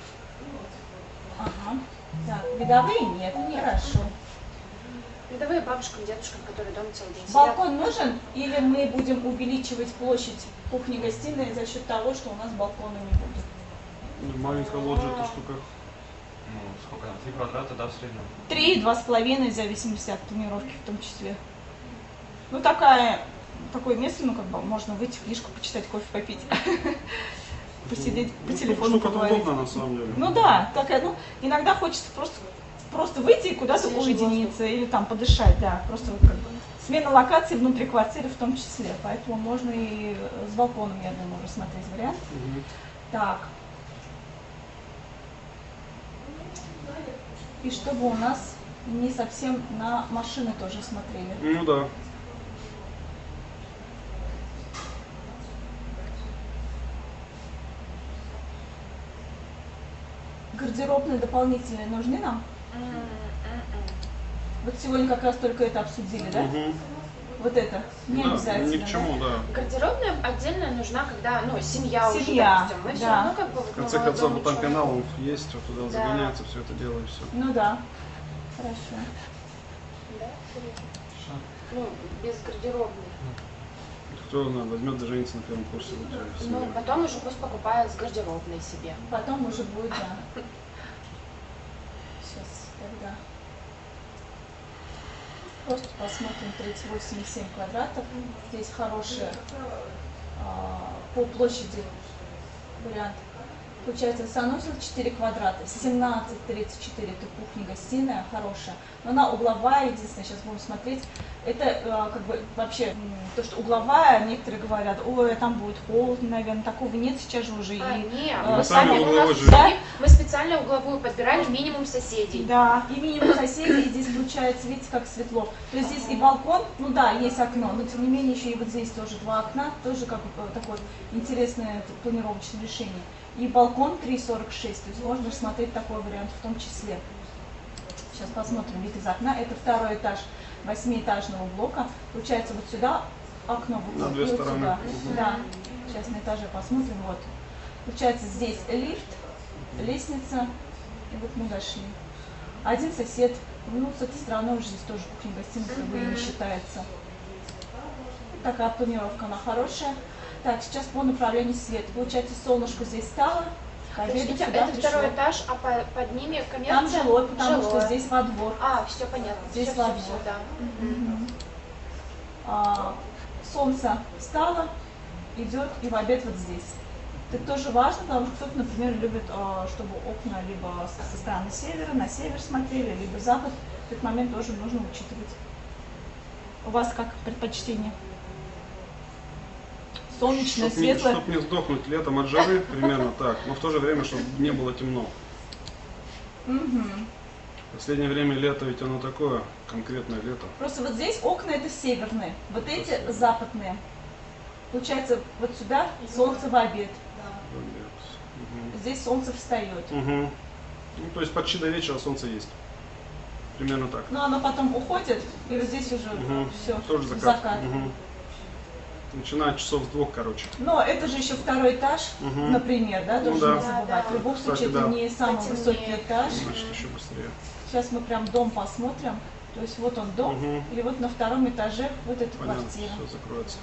Ага. Так, видовые нет, Нет. хорошо. Видовые бабушкам, дедушкам, которые дома целый день сидят. Балкон нужен или мы будем увеличивать площадь кухни-гостиной за счет того, что у нас балкона не будет? Ну, маленькая лоджия, это штука. Ну, сколько там? Три квадрата, да, в среднем? Три, два с половиной, в зависимости от планировки в том числе. Ну, такая, такое место, ну, как бы, можно выйти, книжку почитать, кофе попить, посидеть, по Ну, телефону штука поговорить. удобная на самом деле. Ну да, такая, ну, иногда хочется просто, просто выйти и куда-то Свежий уединиться или там подышать, да, просто вот как бы смена локации внутри квартиры в том числе, поэтому можно и с балконом, я думаю, рассмотреть вариант. Мгм. Так. И чтобы у нас не совсем на машины тоже смотрели. Ну да. Гардеробные дополнительные нужны нам? М-м-м. Вот сегодня как раз только это обсудили, да? Мгм. Вот это. Не Да, обязательно. ни к чему, да. Гардеробная отдельная нужна, когда, ну, семья, Семья, уже, допустим. Мы все да. равно как бы вот В конце концов, молодому вот там человеку. канал есть, вот туда Да. загоняется, все это дело и все. Да? Ну да. Хорошо. Да, конечно. Ну, без гардеробной. Кто знает, возьмет да женится на первом курсе. Вот, уже Ну, семья. потом уже пусть покупает с гардеробной себе. Потом уже будет, да. Сейчас, тогда. Просто посмотрим тридцать восемь и семь квадратов. Здесь хорошие а, по площади вариант. Получается, санузел четыре квадрата, семнадцать тридцать четыре, это кухня-гостиная хорошая. Но она угловая, единственное, сейчас будем смотреть. Это а, как бы вообще м, то, что угловая, некоторые говорят, ой, там будет холодно, наверное, такого нет сейчас же уже. А, И, нет, а, мы сами сами у угловой нас живем. да, мы специально угловую подбирали минимум соседей. Да, и минимум соседей, и здесь получается, видите, как светло. То есть здесь и балкон, ну да, есть окно, но тем не менее еще и вот здесь тоже два окна, тоже как бы такое интересное планировочное решение. И балкон три сорок шесть, то есть можно рассмотреть такой вариант в том числе. Сейчас посмотрим вид из окна. Это второй этаж восьмиэтажного блока. Получается, вот сюда окно в углу, На две и вот стороны. сюда. Мгм. Да. Сейчас на этаже посмотрим. Вот. Получается, здесь лифт, лестница, и вот мы дошли. Один сосед, ну, с этой стороны уже здесь тоже кухня-гостиная как бы и не считается. Вот такая планировка, она хорошая. Так, сейчас по направлению света. Получается, солнышко здесь стало, к обеду Подождите, сюда это пришло. второй этаж, а по- под ними коммерция? Там жилой, потому Жилое. что здесь во двор. А, все понятно. Здесь Всё, во всё, двор. всё, да. Мгм. А, солнце встало, идет и в обед вот здесь. Это тоже важно, потому что кто-то, например, любит, а, чтобы окна либо со стороны севера, на север смотрели, либо запад. В этот момент тоже нужно учитывать. У вас как предпочтение? Солнечное, Чтоб не, светлое? чтоб не сдохнуть летом от жары, примерно так, но в то же время, чтобы не было темно. Мгм. В последнее время лето ведь оно такое, конкретное лето. Просто вот здесь окна это северные, вот эти западные. Получается, вот сюда солнце в обед, Мгм. здесь солнце встает. Мгм. Ну, то есть почти до вечера солнце есть. Примерно так. Но оно потом уходит, и вот здесь уже Мгм. все, Тоже закат. Мгм. Начиная часов с двух, короче. Но это же еще второй этаж, Мгм. например, да, Ну тоже да. не забывать. Да, да. В любом Кстати, случае, это да. не самый Потемнее. высокий этаж. Значит, еще быстрее. Сейчас мы прям дом посмотрим. То есть вот он дом, Мгм. и вот на втором этаже вот эта Понятно, квартира. все закроется.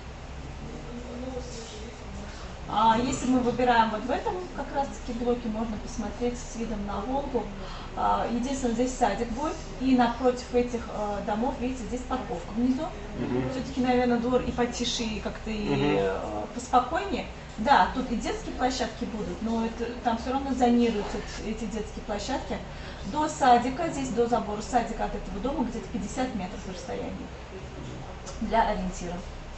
А если мы выбираем вот в этом как раз таки блоке, можно посмотреть с видом на Волгу. А, единственное, здесь садик будет, и напротив этих э, домов, видите, здесь парковка внизу. Мгм. Все-таки, наверное, двор и потише, и как-то и Мгм. э, поспокойнее. Да, тут и детские площадки будут, но это, там все равно зонируются эти детские площадки. До садика, здесь до забора садика от этого дома где-то пятьдесят метров расстояния для ориентира.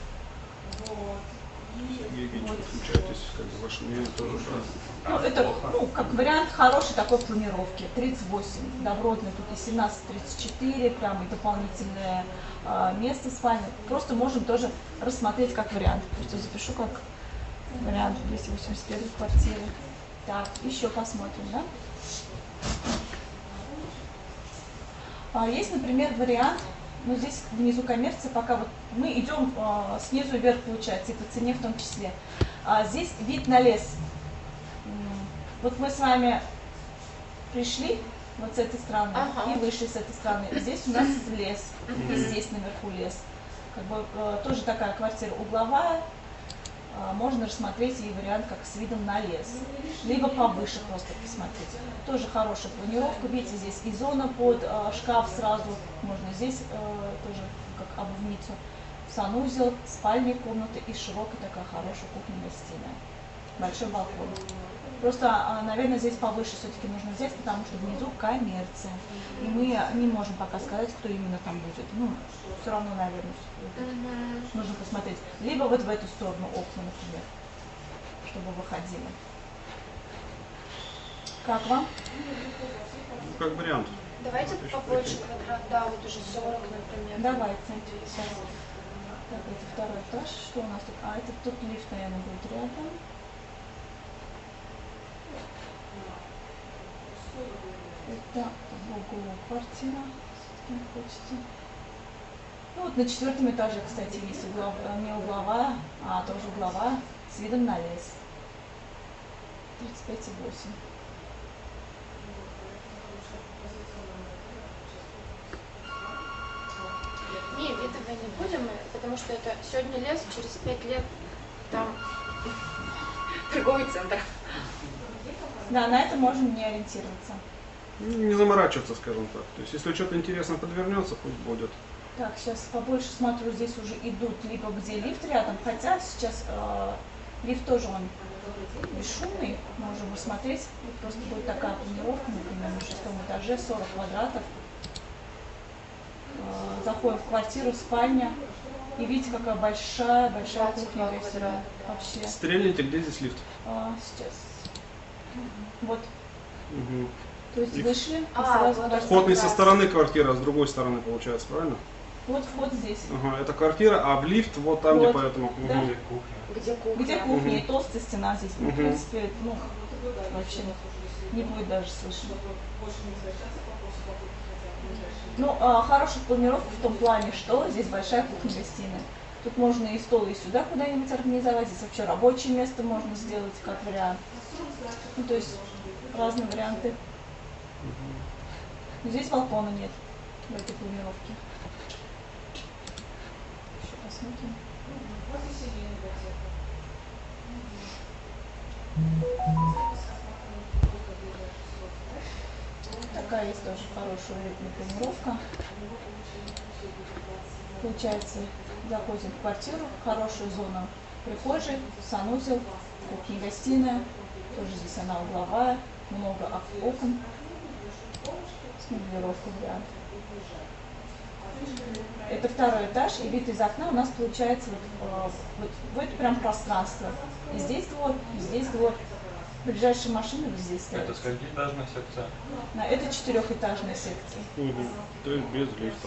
Евгений, подключайтесь, как бы ваше мнение тоже. Ну, это, ну, как вариант хорошей такой планировки. тридцать восемь, добротный, тут и семнадцать тридцать четыре, прям и дополнительное э, место спальни. Просто можем тоже рассмотреть как вариант. Просто запишу как вариант двести восемьдесят первой квартиры. Так, еще посмотрим, да? А, есть, например, вариант, ну здесь внизу коммерция, пока вот мы идем э, снизу вверх, получается, и по цене в том числе. А, здесь вид на лес. М, Вот мы с вами пришли вот с этой стороны Ага. и вышли с этой стороны. Здесь у нас лес, и здесь наверху лес. Как бы э, тоже такая квартира угловая. Э, можно рассмотреть и вариант как с видом на лес. Либо повыше просто посмотреть. Тоже хорошая планировка. Видите, здесь и зона под э, шкаф сразу. Можно здесь э, тоже как обувницу. Санузел, спальня, комната и широкая такая хорошая кухня-гостиная. Большой балкон. Просто, а, наверное, здесь повыше все-таки нужно взять, потому что внизу коммерция. И мы не можем пока сказать, кто именно там будет. Ну, все равно, наверное, Мгм. нужно посмотреть. Либо вот в эту сторону окна, например, чтобы выходили. Как вам? Ну, как вариант. Давайте побольше квадрат, да, вот уже сорок, например. Давайте. Сейчас. Так, это второй этаж. Что у нас тут? А, это тут лифт, наверное, будет рядом. Это в углу квартира. Все-таки находится. Ну вот на четвертом этаже, кстати, есть углов... не угловая, а тоже угловая, с видом на лес. тридцать пять и восемь. Не, видовые не будем, потому что это сегодня лес, через пять лет там торговый центр. Да, на это можем не ориентироваться. Ну, не заморачиваться, скажем так. То есть, если что-то интересно подвернется, пусть будет. Так, сейчас побольше смотрю, здесь уже идут либо где лифт рядом, хотя сейчас э, лифт тоже он бесшумный, можем рассмотреть. Вот просто будет такая планировка, например, на шестом этаже, сорок квадратов. Э, заходим в квартиру, спальня, и видите, какая большая, большая Да, кухня, типа, гостиная. Вообще. Стрельните, где здесь лифт? А, сейчас. Вот, Угу. то есть И вышли, и А, сразу вот квартира. Вход не со стороны квартиры, а с другой стороны получается, правильно? Вот вход здесь. Ага, это квартира, а в лифт вот там, где Вот. поэтому. Да. Мгм. Где кухня? Где кухня? Где кухня Мгм. и толстая стена здесь. Ну, в Мгм. принципе, ну, вообще не будет даже слышно. Ну, а, хорошая планировка в том плане, что здесь большая кухня-гостиная. Тут можно и стол, и сюда куда-нибудь организовать. Здесь вообще рабочее место можно сделать как вариант. Ну, то есть разные варианты. Но здесь балкона нет в этой планировке. Еще посмотрим. Такая есть тоже хорошая уютная планировка. Получается, заходим в квартиру, хорошая зона прихожей, санузел, кухня-гостиная. Тоже здесь она угловая, много ок- окон. С меблировкой вариант. Это второй этаж, и вид из окна у нас получается вот, э, вот в это прям пространство. И здесь двор, и здесь двор. Ближайшие машины вот здесь стоят. Это сколькоэтажная секция? На это четырехэтажная секция. Мгм. То есть без лифта.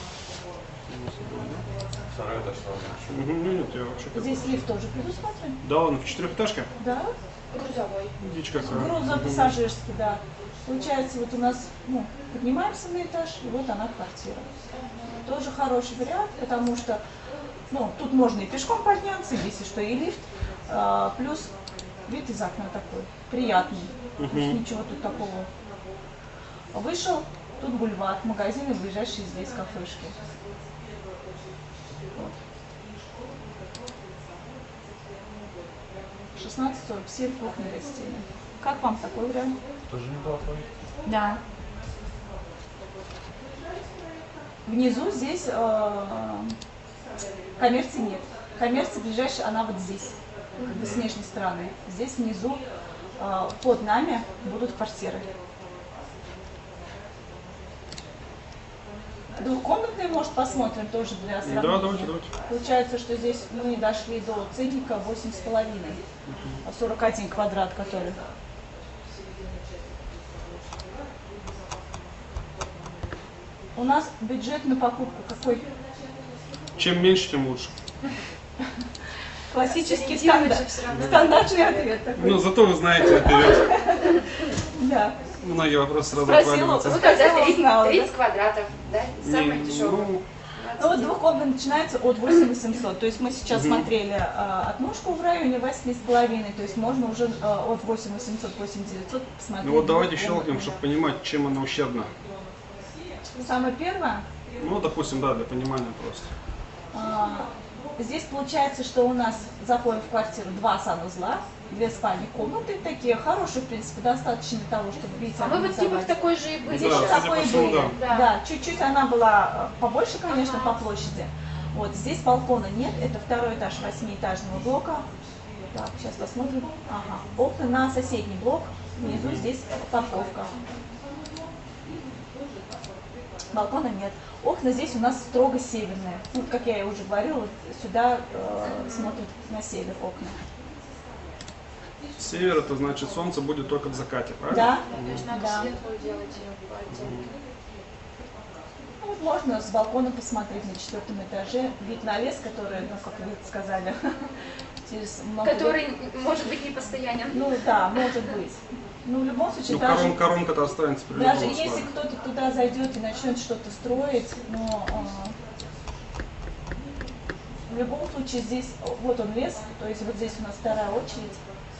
Второй этаж сразу. Угу, ну нет, я вообще как Здесь бы- лифт тоже предусмотрен? Да, он в четырехэтажке? Да. Грузовой. Дичь какая. Грузопассажирский, да. Получается, вот у нас, ну, поднимаемся на этаж, и вот она квартира. Тоже хороший вариант, потому что, ну, тут можно и пешком подняться, если что, и лифт. А, плюс вид из окна такой, приятный. То есть Мгм. ничего тут такого. Вышел, Тут бульвар, магазины, ближайшие здесь кафешки. Вот. шестнадцать сорок семь, кухня, гостиная. Как вам такой вариант? Тоже неплохой. Да. Внизу здесь э, коммерции нет. Коммерция ближайшая, она вот здесь, как бы с внешней стороны. Здесь внизу э, под нами будут квартиры. Двухкомнатные, может, посмотрим тоже для сравнения. Да, давайте, давайте. Получается, что здесь мы дошли до ценника восемь с половиной, сорок один квадрат, который. У нас бюджет на покупку какой? Чем меньше, тем лучше. Классический стандарт, стандартный ответ такой. Ну, зато вы знаете наперед. Да. Многие вопросы сразу Спросила, отваливаются. вот Тогда хотела, узнала, да? тридцать квадратов, да? Самый Не, дешевый. ну, Ну вот двухкомнатный начинается от восемь тысяч восемьсот. То есть мы сейчас Мгм. смотрели а, однушку в районе восемь с половиной. То есть можно уже а, от восемь тысяч восемьсот, восемь тысяч девятьсот посмотреть. ну вот давайте двухкомнатную. щелкнем, чтобы понимать, чем она ущербна. Самое первое. Ну, допустим, да, для понимания просто. А, Здесь получается, что у нас заходим в квартиру два санузла, две спальни комнаты, такие хорошие, в принципе, достаточно для того, чтобы видеть. А мы вот типа в такой же и были Здесь Да, вот сейчас. судя такой по и всему, были. да. Да, чуть-чуть она была э, побольше, конечно, Ага. по площади. Вот здесь балкона нет, это второй этаж восьмиэтажного блока. Так, сейчас посмотрим. Ага. Окна на соседний блок, внизу здесь парковка. Балкона нет. Окна здесь у нас строго северные. Ну, как я и уже говорила, вот сюда э, смотрят на север окна. Север, это значит, солнце будет только в закате, правильно? Да, То есть надо да. светлую делать ее по оттенку. Ну, вот можно с балкона посмотреть на четвертом этаже вид на лес, который, ну, как вы сказали, через много лет. Который может быть непостоянен. Ну да, может быть. Ну, в любом случае, Ну, даже, корон, коронка-то останется при даже любом если раскладе. кто-то туда зайдет и начнет что-то строить, но э, в любом случае здесь, вот он лес, то есть вот здесь у нас вторая очередь.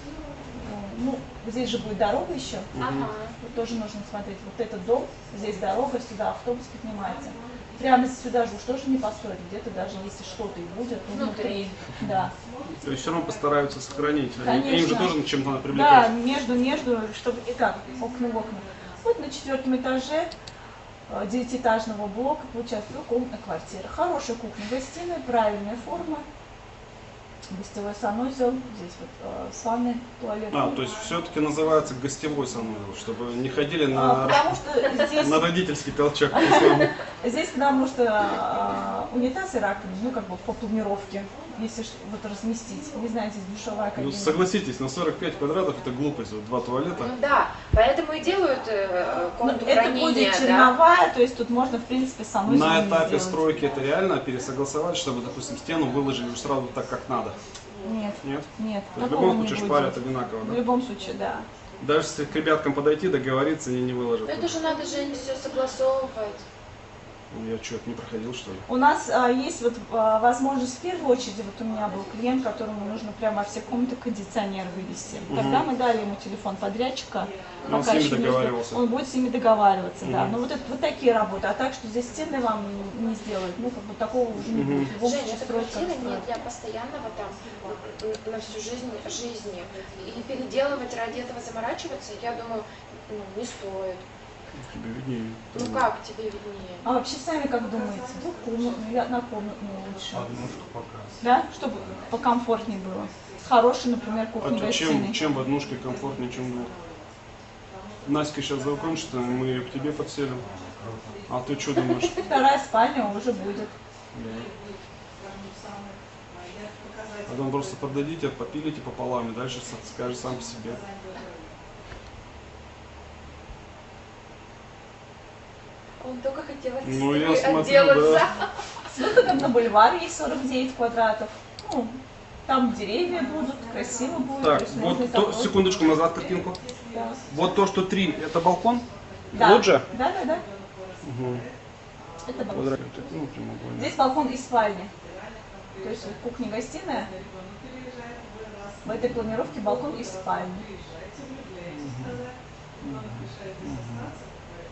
Ну, здесь же будет дорога еще. Ага. Вот тоже нужно смотреть. Вот этот дом, здесь дорога, сюда автобус поднимается. Прямо сюда же уж тоже не построить, где-то даже если что-то и будет, ну, внутри. Да. То есть все равно постараются сохранить. Они- Им же Конечно. тоже чем-то надо Да, привлекать. между, между, чтобы и так, окна в окна. Вот на четвертом этаже э, девятиэтажного блока получается двухкомнатная квартира. Хорошая кухня-гостиная, правильная форма. Гостевой санузел, здесь вот э, с ванной, туалет. А, то есть все-таки называется гостевой санузел, чтобы не ходили А, на, потому что здесь, на родительский толчок. условно. здесь потому что э, унитаз и раковина, ну как бы по планировке, если ш- вот разместить. Не знаю, здесь душевая Ну, кабина. согласитесь, на сорок пять квадратов это глупость, вот два туалета. Ну да, поэтому и делают э, Ну, комнату это хранения, будет да. черновая, то есть тут можно в принципе санузел На не этапе сделать. стройки это реально пересогласовать, чтобы, допустим, стену выложили уже сразу так, как надо. Нет, Нет? нет, То есть в такого любом не случае будет. шпарят одинаково, В да? любом случае, да. Даже если к ребяткам подойти, договориться, они не выложат. Но это же надо же все согласовывать. Ну, я что, не проходил, что ли? У нас а, есть вот а, возможность в первую очередь, вот у меня был клиент, которому нужно прямо во все комнаты кондиционер вывести. Мгм. Тогда мы дали ему телефон подрядчика. Ну, он пока с ними еще не договаривался. ждет. Он будет с ними договариваться, да. Мгм. Но вот это вот такие работы. А так, что здесь стены вам не сделают, ну как бы такого уже не Мгм. будет. В любом Женя, случае это строить как квартира не строить. для постоянного там н- на всю жизнь жизни. И переделывать ради этого заморачиваться, я думаю, ну, не стоит. Тебе виднее. Ну как тебе виднее? А вообще сами как думаете, двухкомнатную или однокомнатную лучше? Однушку пока. Да, чтобы покомфортнее было. С хорошей, например, А кухней то чем, гостиной. чем в однушке комфортнее, чем двух? Наська сейчас закончится, мы ее к тебе подселим. А ты что думаешь? Вторая спальня уже будет. Потом просто поддадите, попилите пополам и дальше с- скажешь сам по себе. Он только хотел от Ну, стены я смотрю, отделаться. С выходом на бульвар есть сорок девять квадратов. Ну, там деревья будут, красиво будет. то Так, есть можно и вот то, такое. секундочку назад картинку. Да. Вот то, что три, это балкон? Да. Лоджия? Да, да, да. Угу. Это балкон. Квадратик, ну, прямоугольник. Здесь балкон и спальня. То есть вот кухня-гостиная. В этой планировке балкон и спальня.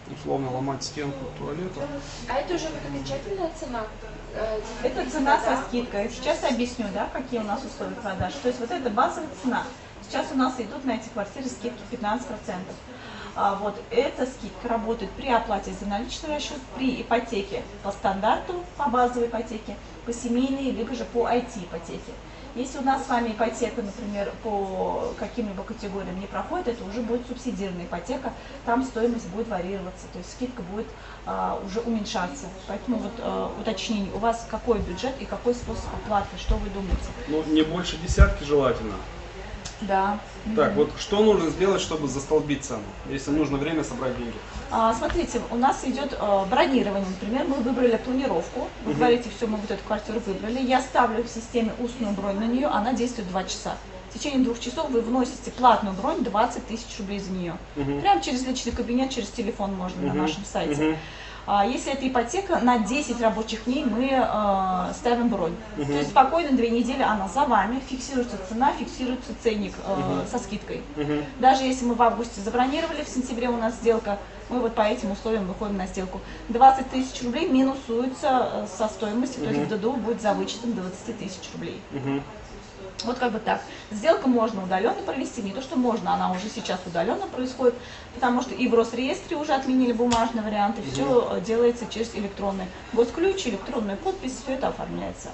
условно ломать стенку туалета. А это уже вот окончательная цена? Э, Это цена да? со скидкой. Сейчас я объясню, да, какие у нас условия продаж. То есть вот это базовая цена. Сейчас у нас идут на эти квартиры скидки пятнадцать процентов. А, вот эта скидка работает при оплате за наличный расчет, при ипотеке по стандарту, по базовой ипотеке, по семейной, либо же по ай ти-ипотеке. Если у нас с вами ипотека, например, по каким-либо категориям не проходит, это уже будет субсидированная ипотека, там стоимость будет варьироваться, то есть скидка будет а, уже уменьшаться. Поэтому вот а, уточнение, у вас какой бюджет и какой способ оплаты, что вы думаете? Ну, не больше десятки желательно. Да. Так, вот что нужно сделать, чтобы застолбить цену, если нужно время собрать деньги? А, смотрите, у нас идет а, бронирование, например, мы выбрали планировку, вы Мгм. говорите, все, мы вот эту квартиру выбрали, я ставлю в системе устную бронь на нее, она действует два часа. В течение двух часов вы вносите платную бронь двадцать тысяч рублей за нее. Мгм. Прямо через личный кабинет, через телефон можно на Мгм. нашем сайте. Мгм. А если это ипотека, на десять рабочих дней мы э, ставим бронь. Мгм. То есть спокойно две недели она за вами, фиксируется цена, фиксируется ценник э, Мгм. со скидкой. Мгм. Даже если мы в августе забронировали, в сентябре у нас сделка, мы вот по этим условиям выходим на сделку. двадцать тысяч рублей минусуется э, со стоимости, то есть Мгм. в ДДУ будет за вычетом двадцать тысяч рублей. Мгм. Вот как бы так. Сделка можно удаленно провести, не то что можно, она уже сейчас удаленно происходит, потому что и в Росреестре уже отменили бумажные варианты, все делается через электронный госключ, электронную подпись, все это оформляется.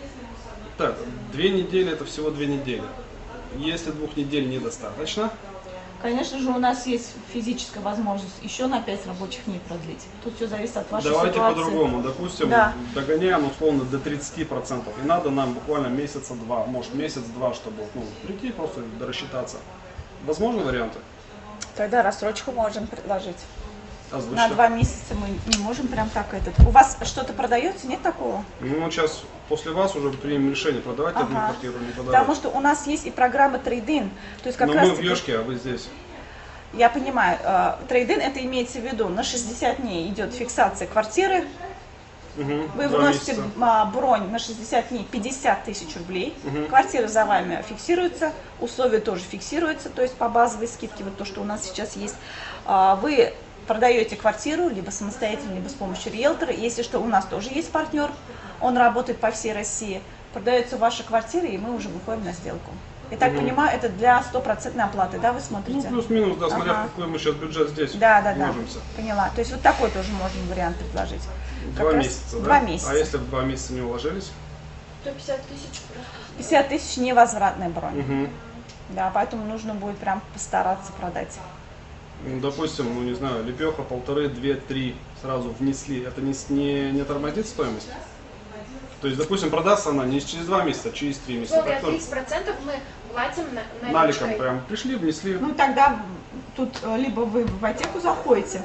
Так, две недели это всего две недели. Если двух недель недостаточно, Конечно же, у нас есть физическая возможность еще на пять рабочих дней продлить. Тут все зависит от вашей давайте ситуации. по-другому. Допустим, Да. догоняем условно до тридцати процентов. И надо нам буквально месяца два, может месяц-два, чтобы ну, прийти просто рассчитаться. Возможны варианты? Тогда рассрочку можем предложить. Озвучьте. На два месяца мы не можем прям так этот. У вас что-то продается? Нет такого? Ну, вот сейчас после вас уже примем решение, продавать одну Ага. квартиру или не продавать. Потому что у нас есть и программа трейд-ин. То есть как Но раз мы в Ёшке, а вы здесь. Я понимаю, э, трейд-ин это имеется в виду, на шестьдесят дней идет фиксация квартиры, Мгм. вы Два вносите месяца. а, бронь на шестьдесят дней пятьдесят тысяч рублей, Мгм. квартира за вами фиксируется, условия тоже фиксируются, то есть по базовой скидке, вот то, что у нас сейчас есть, А, вы продаете квартиру либо самостоятельно, либо с помощью риэлтора, если что, у нас тоже есть партнер, он работает по всей России, продается ваша квартира, и мы уже выходим на сделку. Я так Мгм. понимаю, это для стопроцентной оплаты, да, вы Ну, смотрите? плюс-минус, да, смотря Ага. какой мы сейчас бюджет здесь Да, да, да. вложимся. Поняла. То есть вот такой тоже можно вариант предложить. Два Как раз месяца, да? Два месяца. А если в два месяца не уложились? сто пятьдесят тысяч просто. пятьдесят тысяч невозвратная бронь. Угу. Да, поэтому нужно будет прям постараться продать. Ну, допустим, ну не знаю, лепеха полторы, две, три сразу внесли. Это не, с- не, не тормозит стоимость? То есть, допустим, продастся она не через два месяца, а через три месяца. Условия Так тоже тридцать процентов мы платим на, наликом наличкой. прям пришли, внесли. Ну тогда тут э, либо вы в ипотеку заходите,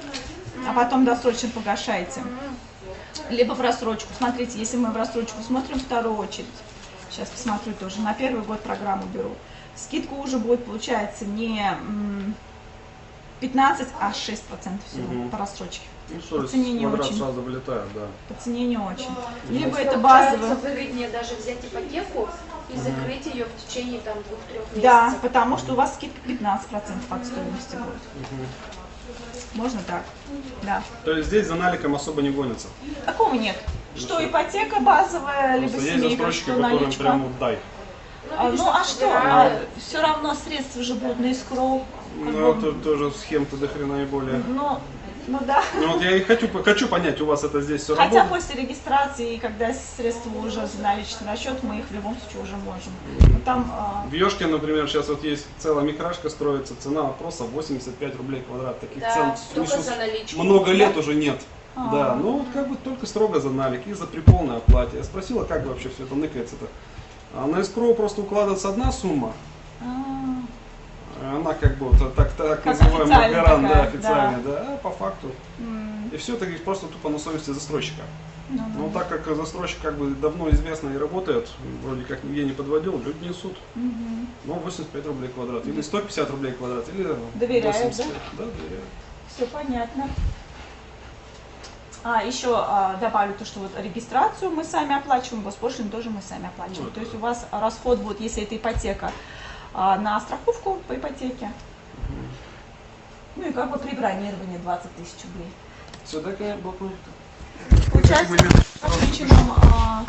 а потом досрочно погашаете, либо в рассрочку. Смотрите, если мы в рассрочку смотрим вторую очередь, сейчас посмотрю тоже, на первый год программу беру, скидка уже будет, получается, не м, пятнадцать, а шесть процентов всего Мгм. по рассрочке. Ну, что, По цене не квадрат очень. сразу вылетает, да. По цене не очень. Либо Если это кажется, базовый. выгоднее даже взять ипотеку и закрыть ее в течение там двух-трех месяцев. Да, потому что у вас скидка пятнадцать процентов от стоимости будет. Мгм. Можно так. Да. То есть здесь за наликом особо не гонится. Такого нет. Что что? ипотека базовая, либо Просто есть семейка, застройщики, что которым наличка. прям вот дай. А, видишь, ну а как что? собирают. все равно средства же будут на эскроу. как Ну, бы. тут тоже схем-то до хрена и более. Ну, ну да. Ну вот я и хочу, хочу понять, у вас это здесь все Хотя работает? после регистрации, когда средства уже за наличный расчет, мы их в любом случае уже можем. Ну, там а, В Ёшке, например, сейчас вот есть целая микрашка строится, цена просто восемьдесят пять рублей квадрат. Таких Да, цен только несут за наличку. много лет уже нет. А. Да, ну вот как бы только строго за налик и за при полной оплате. Я спросила, как вообще все это ныкается-то. А на эскроу просто укладывается одна сумма, а, она как бы вот так, так Как называемый официальная гарант, да, такая, официальный, да. а по факту. м, И все таки просто тупо на совести застройщика. ну, Но ну, так как застройщик как бы давно известно и работает, вроде как нигде не подводил, люди несут. мгм. Ну, восемьдесят пять рублей квадрат, или сто пятьдесят рублей квадрат, или Доверяют, восемьдесят да? пять. Да, доверяю. Все понятно. А, еще а, добавлю то, что вот регистрацию мы сами оплачиваем, госпошлину тоже мы сами оплачиваем. Ну, то есть у вас расход будет, если это ипотека, а, на страховку по ипотеке. Ну и как бы при бронировании двадцать тысяч рублей. Все, дай-ка я блокнот. Получается, женщинам а,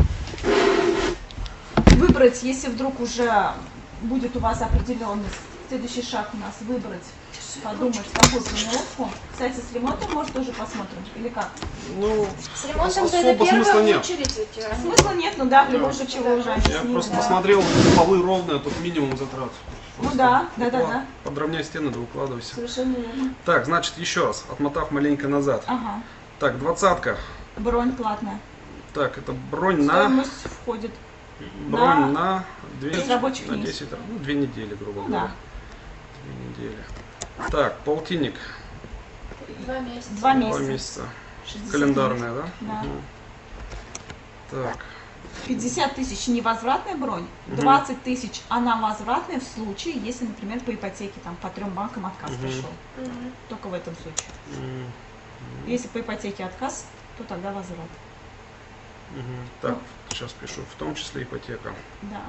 выбрать, если вдруг уже будет у вас определенность, следующий шаг у нас выбрать, подумать, какую планировку. Кстати, с ремонтом, может, тоже посмотрим, или как? Ну, С ремонтом особо это смысла первая нет. очередь. ведь, а, Смысла нет, ну да, в любом Да. случае вы уже Я объяснили, просто да. посмотрел, полы ровные, тут минимум затрат. Ну да, да, да, Укла- да. Подровняй стены, да укладывайся. Совершенно верно. Так, значит, еще раз, отмотав маленько назад. Ага. Так, двадцатка. Бронь платная. Так, это бронь на... Стоимость входит. Бронь на- на, две, из рабочих на месяцев. десять, ну, две недели, грубо Ну говоря. да. Две недели. Так, полтинник. Два месяца. Два Два месяца. месяца. шестьдесят Календарная, да? Да. Мгм. Так. пятьдесят тысяч невозвратная бронь, Мгм. двадцать тысяч она возвратная в случае, если, например, по ипотеке там по трем банкам отказ Мгм. пришел. Мгм. Только в этом случае. М, Если по ипотеке отказ, то тогда возврат. мгм. Так, сейчас пишу. В том числе ипотека. Да.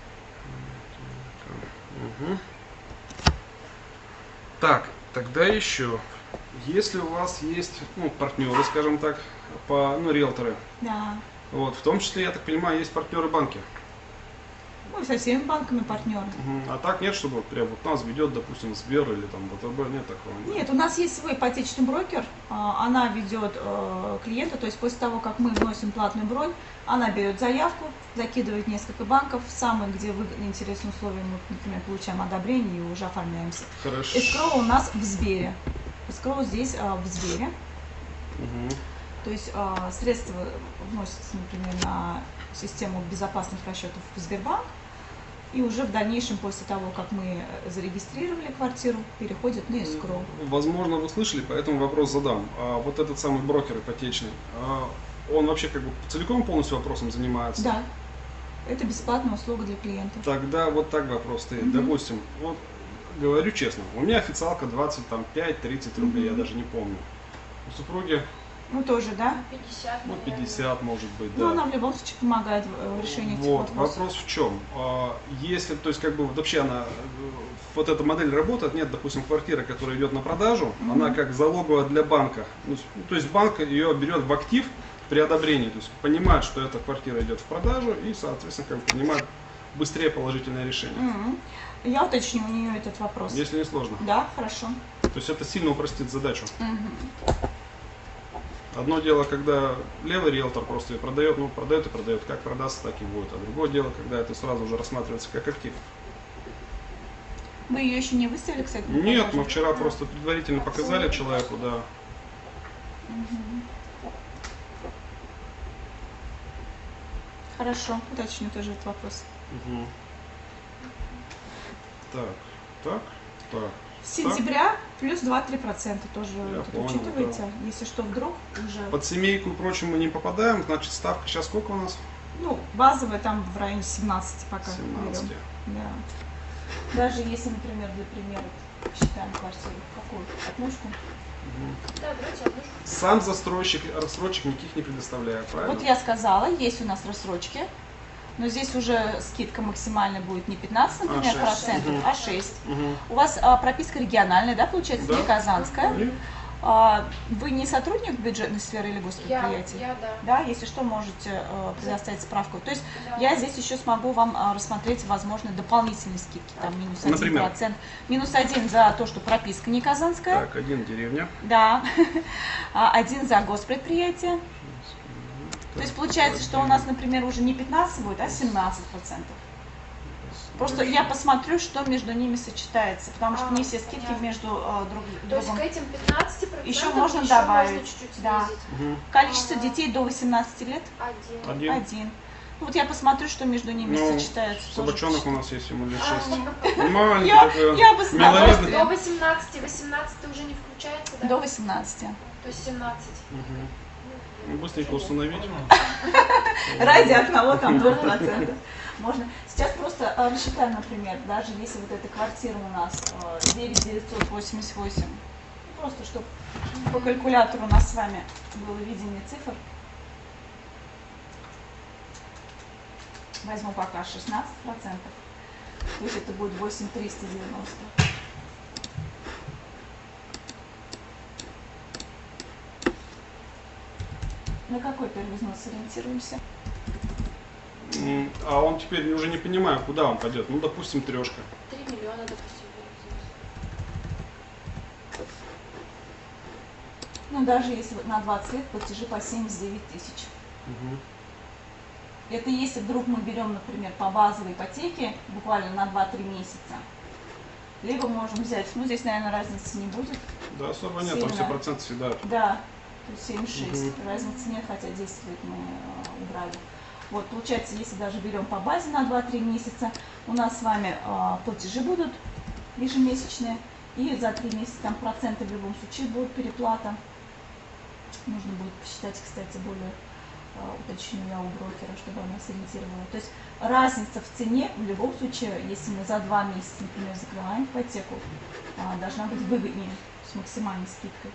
Мгм. Так, тогда еще. Если у вас есть, ну, партнеры, скажем так, по, ну, риэлторы, Да. вот, в том числе, я так понимаю, есть партнеры банки. Ну, со всеми банками партнеры. Мгм. А так нет, чтобы вот прям вот нас ведет, допустим, Сбер или там ВТБ, нет такого. Нет, у нас есть свой ипотечный брокер, а, она ведет э, клиента, то есть после того, как мы вносим платную бронь, она берет заявку, закидывает несколько банков, самые, где выгодные интересные условия, мы, например, получаем одобрение и уже оформляемся. Хорошо. Эскроу у нас в Сбере. Эскроу здесь а, в Сбере. Мгм. То есть а, средства вносятся, например, на систему безопасных расчетов в Сбербанк. И уже в дальнейшем, после того, как мы зарегистрировали квартиру, переходит на эскроу. Возможно, вы слышали, поэтому вопрос задам. А вот этот самый брокер ипотечный, а он вообще как бы целиком полностью вопросом занимается? Да, это бесплатная услуга для клиентов. Тогда вот так вопрос стоит. Мгм. Допустим, вот говорю честно, у меня официалка двадцать пять-тридцать рублей, я Мгм. даже не помню. У супруги, Ну тоже, да? пятьдесят, ну, наверное. пятьдесят может быть, Но да. она в любом случае помогает в в решении этих Вот, вопросов. вопрос в чем? А, Если, то есть, как бы вообще она, э, вот эта модель работает, нет, допустим, квартиры, которая идет на продажу, Мгм. она как залоговая для банка. Ну, с- то есть банк ее берет в актив при одобрении, то есть понимает, что эта квартира идет в продажу и, соответственно, как бы принимает быстрее положительное решение. Мгм. Я уточню у нее этот вопрос. Если не сложно. Да, хорошо. То есть это сильно упростит задачу. Мгм. Одно дело, когда левый риэлтор просто ее продает, ну, продает и продает, как продастся, так и будет. А другое дело, когда это сразу уже рассматривается как актив. Мы ее еще не выставили, кстати? на Нет, продажу? мы вчера просто предварительно показали человеку, да. Мгм. Хорошо, уточню тоже этот вопрос. Мгм. Так, так, так. С сентября плюс два-три процента тоже Я тут понял, учитываете. Если что, вдруг уже... Под семейку и прочим мы не попадаем, значит ставка сейчас сколько у нас? Ну, базовая там в районе семнадцати пока. семнадцать. берем. Да. Даже если, например, для примера считаем квартиру, какую? Однушку? Да, давайте одну. Сам застройщик рассрочек никаких не предоставляет, правильно? Вот я сказала, есть у нас рассрочки, но здесь уже скидка максимальная будет не пятнадцать, например, шесть. процентов, Мгм. а шесть. Мгм. У вас а, прописка региональная, да, получается, Да. не казанская. И А, вы не сотрудник бюджетной сферы или Я, госпредприятия? я, да. Да, если что, можете э, предоставить справку. То есть Да. я здесь еще смогу вам а, рассмотреть возможные дополнительные скидки, там минус один Например? процент, минус один за то, что прописка не казанская, Так, один деревня. да, А, один за госпредприятие. То есть получается, что у нас, например, уже не пятнадцать будет, а семнадцать процентов. Просто я посмотрю, что между ними сочетается, потому что А, не все скидки понятно. между э, друг То есть другом. к этим пятнадцати процентам Еще можно еще добавить, можно чуть-чуть да. снизить. Мгм. Количество Ага. детей до восемнадцати лет Один. Один. один. Ну, вот я посмотрю, что между ними Ну, сочетается. тоже. собачонок у нас есть, ему лет А, шесть. Маленький Я- такой, я бы с миловидный. удовольствием. До восемнадцати. восемнадцать уже не включается, да? До восемнадцати. То есть семнадцать. Мгм. Ну, быстренько установить. Ради одного там двух процентов. Можно. Сейчас просто э, рассчитаем, например, даже если вот эта квартира у нас э, девять тысяч девятьсот восемьдесят восемь, просто чтобы по калькулятору у нас с вами было видение цифр. Возьму пока шестнадцать процентов. То есть это будет восемь тысяч триста девяносто. На какой первознос ориентируемся? М, А он теперь уже не понимаю, куда он пойдет. Ну, допустим, трешка. три миллиона, допустим. Ну, даже если вот на двадцать лет платежи по семьдесят девять тысяч. Мгм. Это если вдруг мы берем, например, по базовой ипотеке буквально на два-три месяца. Либо можем взять, ну здесь, наверное, разницы не будет. Да, особо нет, там все Сильно. проценты съедают. Да, то есть семьдесят шесть. Мгм. Разницы нет, хотя десять лет мы э, убрали. Вот, получается, если даже берем по базе на два-три месяца, у нас с вами э, платежи будут ежемесячные, и за три месяца там проценты в любом случае будут переплата. Нужно будет посчитать, кстати, более э, уточню я у брокера, чтобы она сориентировала. То есть разница в цене в любом случае, если мы за два месяца, например, закрываем ипотеку, э, должна быть выгоднее, с максимальной скидкой.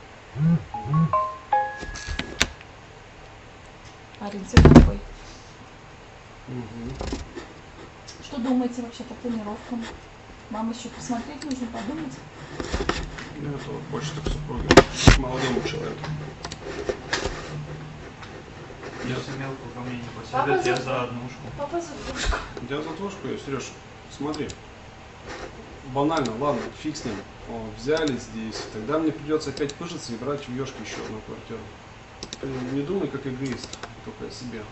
Ориентир такой. Мгм. Что думаете вообще по планировкам? Вам еще посмотреть нужно, подумать. Ну, это вот больше так супруги, к молодому человеку. Если мелкую ко мне не Папа посадят, я за- за однушку. Папа за двушку. Я за двушку, я, Сереж, смотри. Банально, ладно, фиг с ним. О, взяли здесь, тогда мне придется опять пыжиться и брать в Ёшке еще одну квартиру. Ты не думай как эгоист, только о себе.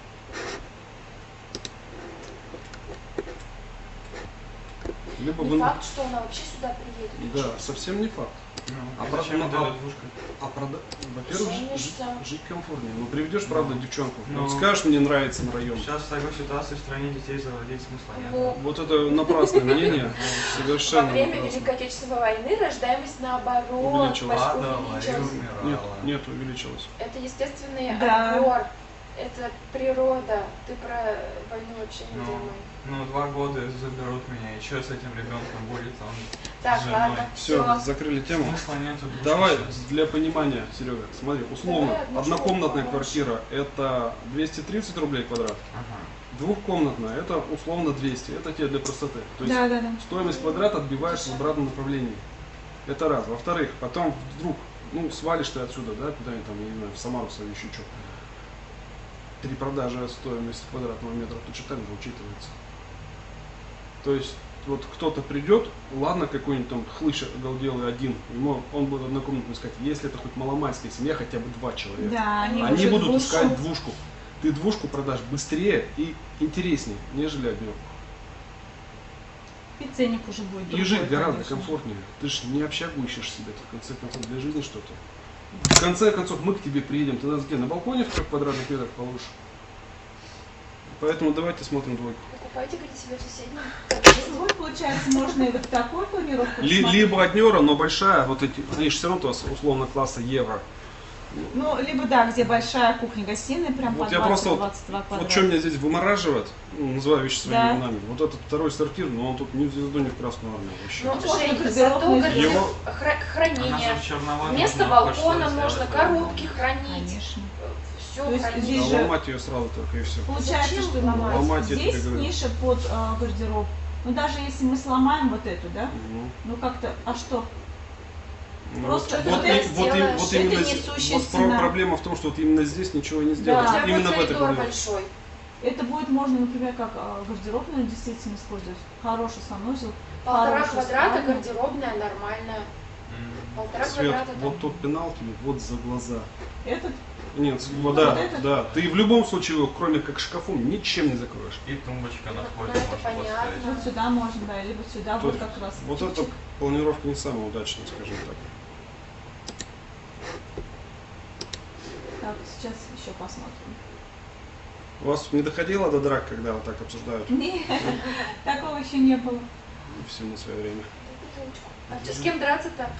Либо Не вы... факт, что она вообще сюда приедет. Да, совсем не факт. Ну, А а про- зачем ну, это а- двушка? А прода... Во-первых, жи- Женишься. жи- жить комфортнее. Ну, приведешь, правда, девчонку. Ну. Вот скажешь, мне нравится на район. Сейчас в такой ситуации в стране детей заводить смысла нет. Ну, Вот это напрасное мнение. во Совершенно время напрасное. Великой Отечественной войны рождаемость наоборот Увеличилась. пош- Ладно, увеличилась. войну Нет, умирала. нет, увеличилось. Это естественный Да. отбор. Это природа. Ты про войну вообще не Ну, думай. ну, два года заберут меня, и что с этим ребенком будет? Он Так, с женой. ладно, Все, все. закрыли тему. Смысла нету. двушки Давай сейчас. для понимания, Серега, смотри, условно, Давай одну однокомнатная штуку квартира это двести тридцать рублей квадрат, Ага. двухкомнатная это условно двести, это тебе для простоты. То есть Да, да, да. стоимость квадрата отбиваешь в обратном направлении. Это раз. Во-вторых, потом вдруг, ну, свалишь ты отсюда, да, куда-нибудь там, я не знаю, в Самару свою еще что. При продаже стоимость квадратного метра точно так же учитывается. То есть, вот кто-то придет, ладно, какой-нибудь там хлыщ оголделый один, ему он будет однокомнатную искать. Если это хоть маломальская семья, хотя бы два человека. Да, они, Они уже будут двушку. искать двушку. Ты двушку продашь быстрее и интереснее, нежели одну. И ценник уже будет И другой, жить гораздо конечно. комфортнее. Ты ж не общагу ищешь себе, ты, в конце концов, для жизни что-то. В конце концов, мы к тебе приедем, ты нас где, на балконе в трех квадратных метрах положишь? Поэтому давайте смотрим двойку. Покупайте, говорит, себе в соседнем. Вот, получается, можно и вот такую планировку Ли- рассмотреть. либо от Нера, но большая, вот эти, они же все равно у вас условно класса евро. Ну, либо да, где большая кухня-гостиная, прям Вот по я просто вот- двадцать-двадцать два квадрата. Вот что меня здесь вымораживает, ну, называю вещи своими Да. именами, вот этот второй сортир, но он тут ни в звезду, ни в красную армию вообще. Ну, Можно Жень, гардеробную зато сделать. гардероб- Его- хра- Она хранение. же в черновой Вместо можно балкона хоть что-то можно сделать коробки по-другому. хранить. Конечно. Все То есть хранить. здесь А же- ломать ее сразу только и все. Получается, Зачем что ломать? Ломать, я тебе здесь говорю. ниша под э, гардероб. Ну, даже если мы сломаем вот эту, да, Мгм. ну как-то, а что? Ну, Просто вот, это вот, ты и- вот, и- сделаешь, вот это именно, несущая вот про- стена. проблема в том, что вот именно здесь ничего не сделать. Да. У тебя Именно будет в этой коридор проблема. большой. Это будет можно, например, как э, гардеробную действительно использовать. Хороший санузел. Полтора хорошая квадрата, спальня. гардеробная, нормальная. М. Полтора Свет, квадрата. вот там. тот пенал тебе вот за глаза. Этот, Нет, Вот да, этот? да. Ты в любом случае его, кроме как шкафом, ничем не закроешь. И тумбочка на Ну, входе это можно понятно. поставить. вот сюда можно, да, либо сюда, То вот есть как раз. Вот чик-чик. эта планировка не самая удачная, скажем так. Так, сейчас еще посмотрим. У вас не доходило до драк, когда вот так обсуждают? Нет, такого еще не было. Всему свое время. А что, с кем драться-то?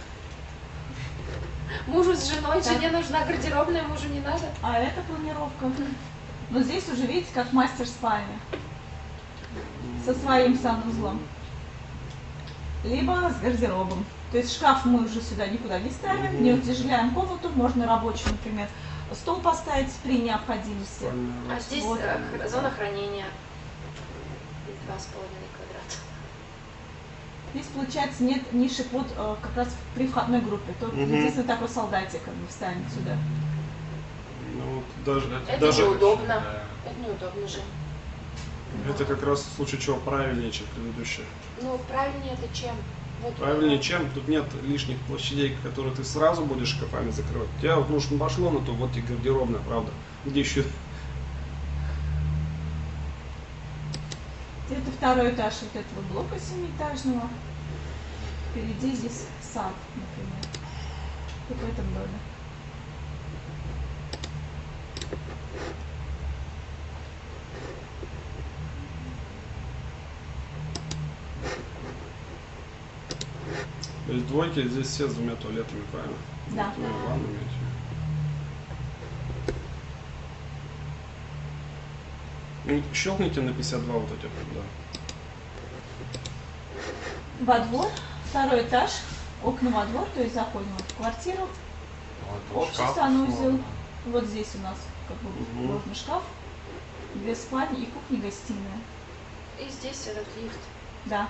Мужу с женой, жене нужна гардеробная, мужу не надо. А это планировка. Но здесь уже видите, как мастер спальня. Со своим санузлом. Либо с гардеробом. То есть шкаф мы уже сюда никуда не ставим, не утяжеляем комнату, можно рабочий, например, стол поставить при необходимости. Спальня А раз. здесь Вот. э, хр- зона хранения. Два с половиной квадрата. Здесь, получается, нет ниши под э, как раз при входной группе. Только Мгм. единственное такой солдатик как бы встанет сюда. Ну, Вот даже, Это Это даже неудобно. Да. Это неудобно же. это как раз в случае чего правильнее, чем предыдущее. Ну, правильнее это чем? Вот, Правильнее, э, чем тут нет лишних площадей, которые ты сразу будешь шкафами закрывать. У тебя вот нужно пошло на то, вот тебе гардеробная, правда. Где еще? Это второй этаж вот этого блока семиэтажного. Впереди здесь сад, например. Вот в этом доме. То есть двойки здесь все с двумя туалетами, правильно? Да. Ну, и ваннами эти. Ну, щелкните на пятьдесят два вот эти, да. Во двор, второй этаж, окна во двор, то есть заходим вот в квартиру. Вот Общий шкаф санузел. условно. Вот здесь у нас как бы Мгм. ложный шкаф, две спальни и кухня-гостиная. И здесь этот лифт. Да.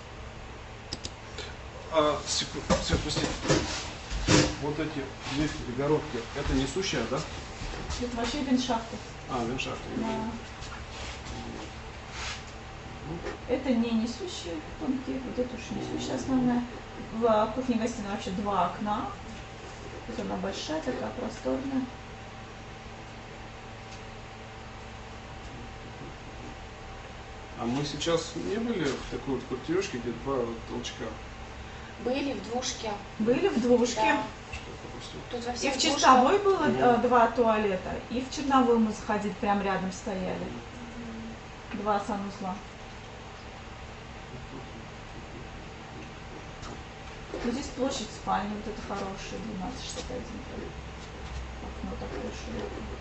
А, секунду, все, пусти. Вот эти две перегородки, это несущая, да? Это вообще виншахты. А, виншахты. Да. Это не несущие тонкие, вот это уж несущая основная. В кухне-гостиной вообще два окна. Вот она большая, такая просторная. А мы сейчас не были в такой вот квартирушке, где два вот толчка? Были в двушке. Были в двушке. Да. Что я пропустил? Тут во И всех в двушках- чистовой было Мгм. э, два туалета, и в черновую мы заходили, прям рядом стояли. Два санузла. Ну, здесь площадь спальни, вот это хорошая, двенадцать штук один. Окно такое широкое.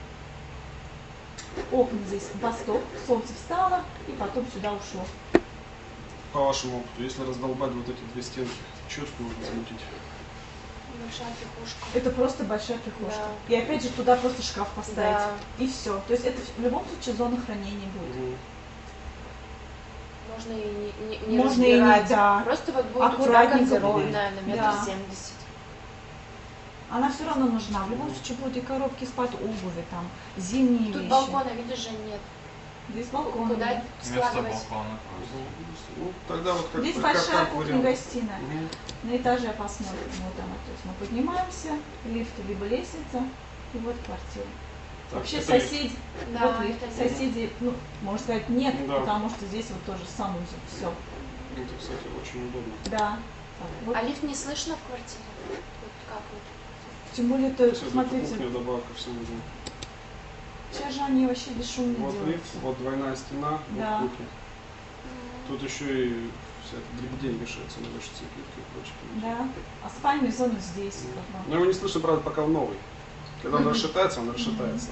Окна здесь в восток, солнце встало, и потом сюда ушло. По вашему опыту, если раздолбать вот эти две стенки, что тут можно замутить? Большая пихушка. Это просто большая пихушка. Да. И опять же туда просто шкаф поставить. Да. И все. То есть это в любом случае зона хранения будет. Мгм. Можно и не, не, не Можно и не, разбирать. да. Просто вот будет у тебя Аккуратненько гардеробная на метр Да. семьдесят. Она все равно нужна. В любом случае будут и коробки из-под обуви, там, зимние Тут вещи. балкона, видишь же, нет. Здесь балкон. Куда да. Вместо складывать? балкона. Ну, тогда вот как Здесь как- большая как вариант. кухня-гостиная. Мгм. На этаже посмотрим. Вот она. То есть мы поднимаемся, лифт либо лестница, и вот квартира. Так, Вообще это лифт. соседи, Да, вот лифт. это лифт. Соседи, ну, можно сказать, нет, Да. потому что здесь вот тоже санузел. Все. Это, кстати, очень удобно. Да. Так, вот. А лифт не слышно в квартире? Вот как вот? Тем более, это, Кстати, смотрите, кухня добавка ко всему. сейчас же они вообще бесшумно Вот делают. лифт, вот двойная стена, Да. вот кухня. Тут еще и вся эта дребедень вешается на вешаться, плитка и прочее. Да. А спальную зону здесь. Да. как бы. Но его не слышно, правда, пока он новый. Когда он Мгм. расшатается, он расшатается.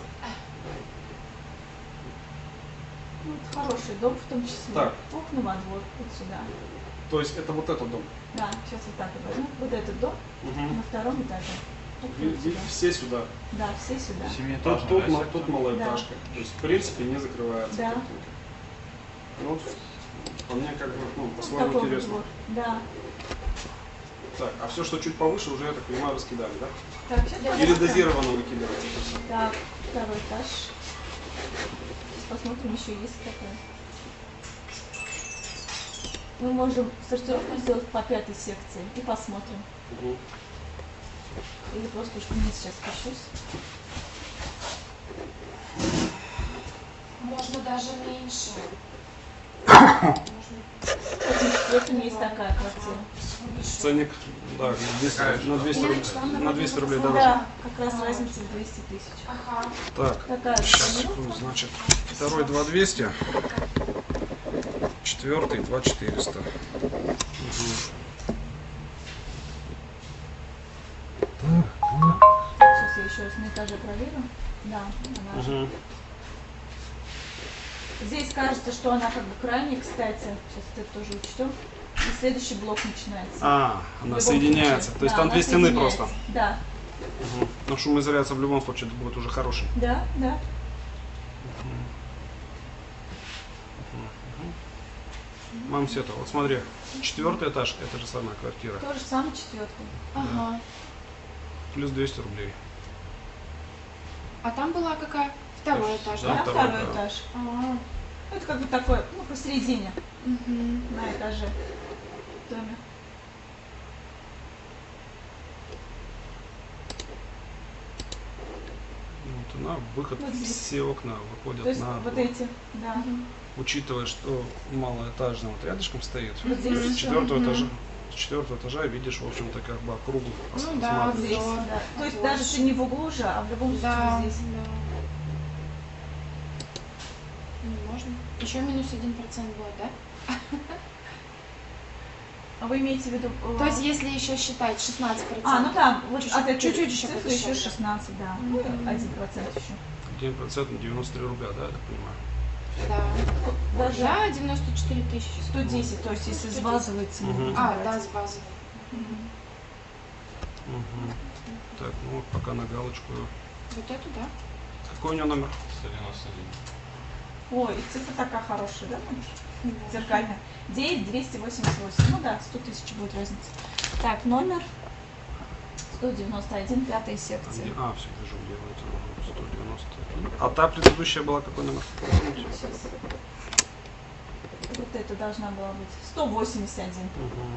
Ну, это хороший дом в том числе. Так. Окна во двор, вот сюда. То есть это вот этот дом. Да, сейчас вот так и возьму. Вот этот дом на втором этаже. Вот Ви- вот ви- сюда. Все сюда. Да, все сюда. Тут, Семиэтажный, тут, да, ма- сектор? тут малоэтажка. То есть, в принципе, не закрывается Да. картинка. Ну, вот, по мне, как бы, ну, Вот по-своему такой интересно. вот. Да. Так, а все, что чуть повыше, уже, я так понимаю, раскидали, да? Так, сейчас Или посмотрим. дозированно выкидываете это всё? Так, второй этаж. Сейчас посмотрим, еще есть такое. Мы можем сортировку сделать по пятой секции и посмотрим. Мгм. Или просто уж вниз сейчас спущусь. Можно даже меньше. В этом есть такая квартира. Ценник, да, на двести, на двести, рублей, на двести рублей дороже. Да, как раз разница в двести тысяч. Ага. Так, Такая сейчас, же секунду, значит, второй два двести, четвертый два четыреста. Сейчас я еще раз на этаже проверю. Да, она же. Здесь кажется, что она как бы крайняя, кстати. Сейчас это тоже учтем. И следующий блок начинается. А, В она любом соединяется. случае. То есть Да, там она две стены соединяется. просто. Да, Угу. Но шумоизоляция в любом случае будет уже хорошей. да, да. Мам, Света, вот смотри, четвертый этаж, это же самая квартира. То же самое четвертый. Ага. Плюс двести рублей. А там была какая? Второй этаж, Да, да? Да, второй, второй да. этаж. А, Ну, это как бы такое, ну, посередине, мгм. на этаже в доме. Вот она, выход, Вот здесь. все окна выходят То есть на вот двор. эти, да. Учитывая, что малоэтажный вот рядышком стоит, Вот здесь с ещё. четвертого Мгм. этажа, с четвертого этажа видишь, в общем-то, как бы округу ос- Ну да, Вот здесь, осматриваешь. да. То есть Вот. даже если не в углу же, а в любом случае Да, вот здесь. да. Ну, можно. Еще минус один процент будет, да? А вы имеете в виду... э, То есть, если еще считать шестнадцать процентов. А, ну да, вот Чуть-чуть- от этой чуть-чуть еще цифры еще подешевле. шестнадцать, да. Ну, Мгм. один процент еще. один процент на девяносто три рубля, да, я так понимаю. Да. Даже Да, девяносто четыре тысячи. сто десять, то есть если с сто базовой цены Мгм. будем А, брать. да, с базовой. Мгм. Так, ну вот пока на галочку. Вот эту, да? Какой у него номер? сто девяносто один. Ой, и цифра такая хорошая, да, Манюш? Зеркальная. девять двести восемьдесят восемь. Ну да, сто тысяч будет разница. Так, номер сто девяносто один, пятая А, секция. где- а, все, вижу, где это сто девяносто один. А та предыдущая была какой номер? Помните? Сейчас. Вот это должна была быть сто восемьдесят один. Мгм.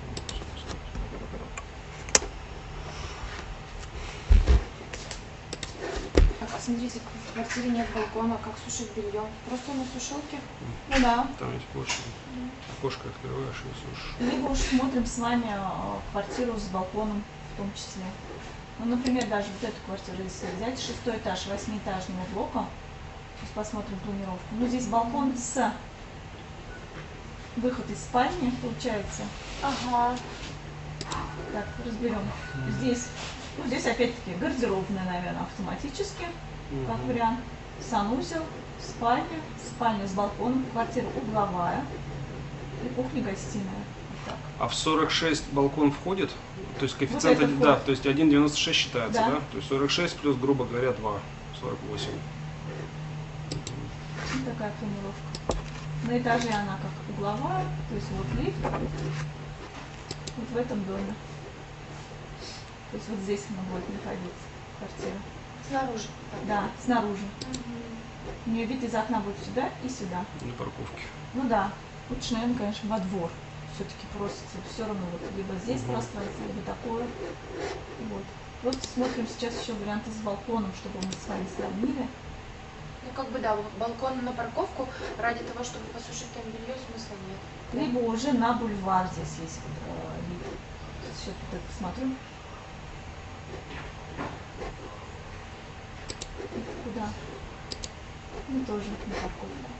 Так, смотрите, в квартире нет балкона, как сушить белье. Просто на сушилке. Ну да. Там есть площадь. Окошко открываешь и сушишь. Либо уж смотрим с вами э, квартиру с балконом в том числе. Ну, например, даже вот эту квартиру, если взять шестой этаж восьмиэтажного блока, сейчас посмотрим планировку. Ну, здесь балкон с выход из спальни получается. Ага. Так, разберем. Здесь, ну, здесь опять-таки гардеробная, наверное, автоматически, как Мгм. вариант. Санузел, спальня, спальня с балконом, квартира угловая и кухня-гостиная. Вот так. А в сорок шесть балкон входит? То есть коэффициент, это один- да, входит. то есть один целых девяносто шесть считается, Да. да? То есть сорок шесть плюс, грубо говоря, два, сорок восемь. Вот такая планировка. На этаже она как угловая, то есть вот лифт, вот в этом доме. То есть вот здесь она будет находиться, квартира. Снаружи. Да, снаружи. У нее вид из окна будет сюда и сюда. На парковке. Ну да, лучше, наверное, конечно, во двор. Все-таки просится все равно вот либо здесь Мгм. пространство, либо такое. Вот. Просто смотрим сейчас еще варианты с балконом, чтобы мы с вами сравнили. Ну, как бы, да, балкон на парковку ради того, чтобы посушить там белье, смысла нет. Либо уже на бульвар здесь есть вот, э, вид. Сейчас вот это посмотрю. Куда? Ну, тоже на парковку.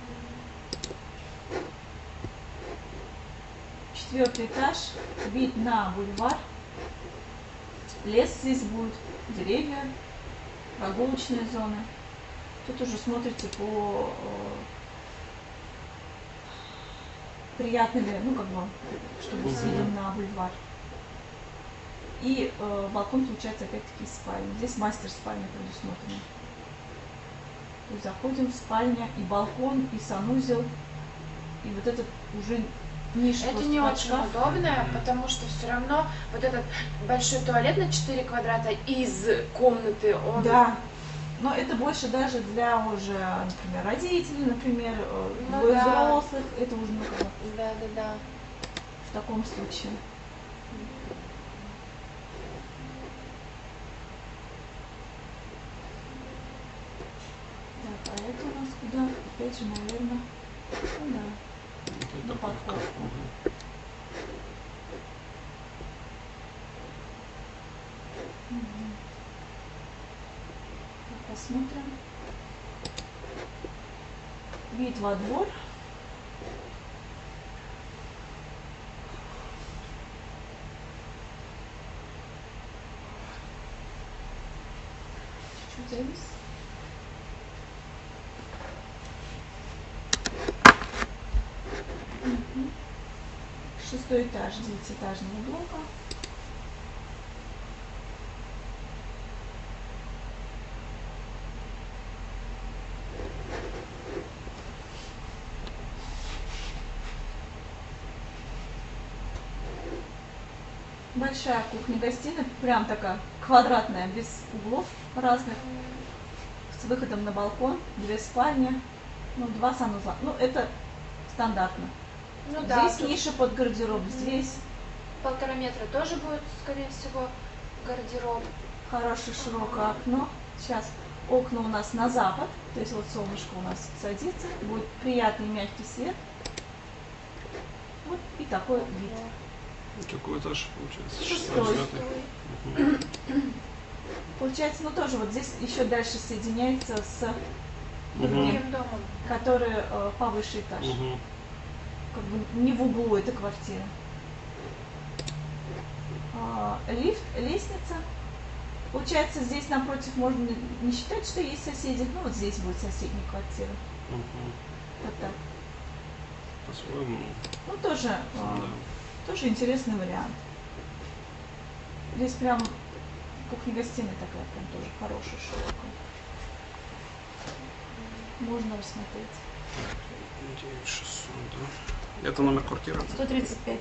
Четвертый этаж, вид на бульвар. Лес здесь будет, деревья, прогулочные зоны. Тут уже смотрите по э, приятно ли, ну как бы, чтобы с видом на бульвар. И э, балкон получается опять-таки из спальни. Здесь мастер спальня предусмотрена. То есть заходим в спальня, и балкон, и санузел, и вот этот уже ниша. Это просто не под очень шкаф. удобно, потому что все равно вот этот большой туалет на четыре квадрата из комнаты, он... Да. Но это больше даже для уже, например, родителей, например, э, Ну двое да. взрослых. Это уже ну, как бы Да, да, да. в таком случае. Так, а это у нас куда? Опять же, наверное, ну да, Вот на это парковка. парковку. Мгм. Мгм. Так, посмотрим. Вид во двор. Чуть-чуть завис. Мгм. Шестой этаж девятиэтажного блока. Большая кухня-гостиная, прям такая квадратная, без углов разных. с выходом на балкон, две спальни, ну, два санузла. Ну, это стандартно. Ну да, Здесь тут ниша под гардероб, здесь полтора метра тоже будет, скорее всего, гардероб. хорошее широкое окно. Сейчас окна у нас на запад, то есть вот солнышко у нас садится, будет приятный мягкий свет. Вот и такой вид. Какой этаж получается? Шестой. Шестой. Получается, ну тоже вот здесь еще дальше соединяется с другим, Другим домом. который э, повыше этаж. Угу. Как бы не в углу эта квартира. А, лифт, лестница. Получается, здесь напротив можно не считать, что есть соседи. Ну вот здесь будет соседняя квартира. Угу. Вот так. По-своему. Ну тоже, а, Да. тоже интересный вариант. Здесь прям кухня-гостиная такая, прям тоже хорошая, широкая. Можно рассмотреть. девять шестьсот, да. Это номер квартиры? сто тридцать пять.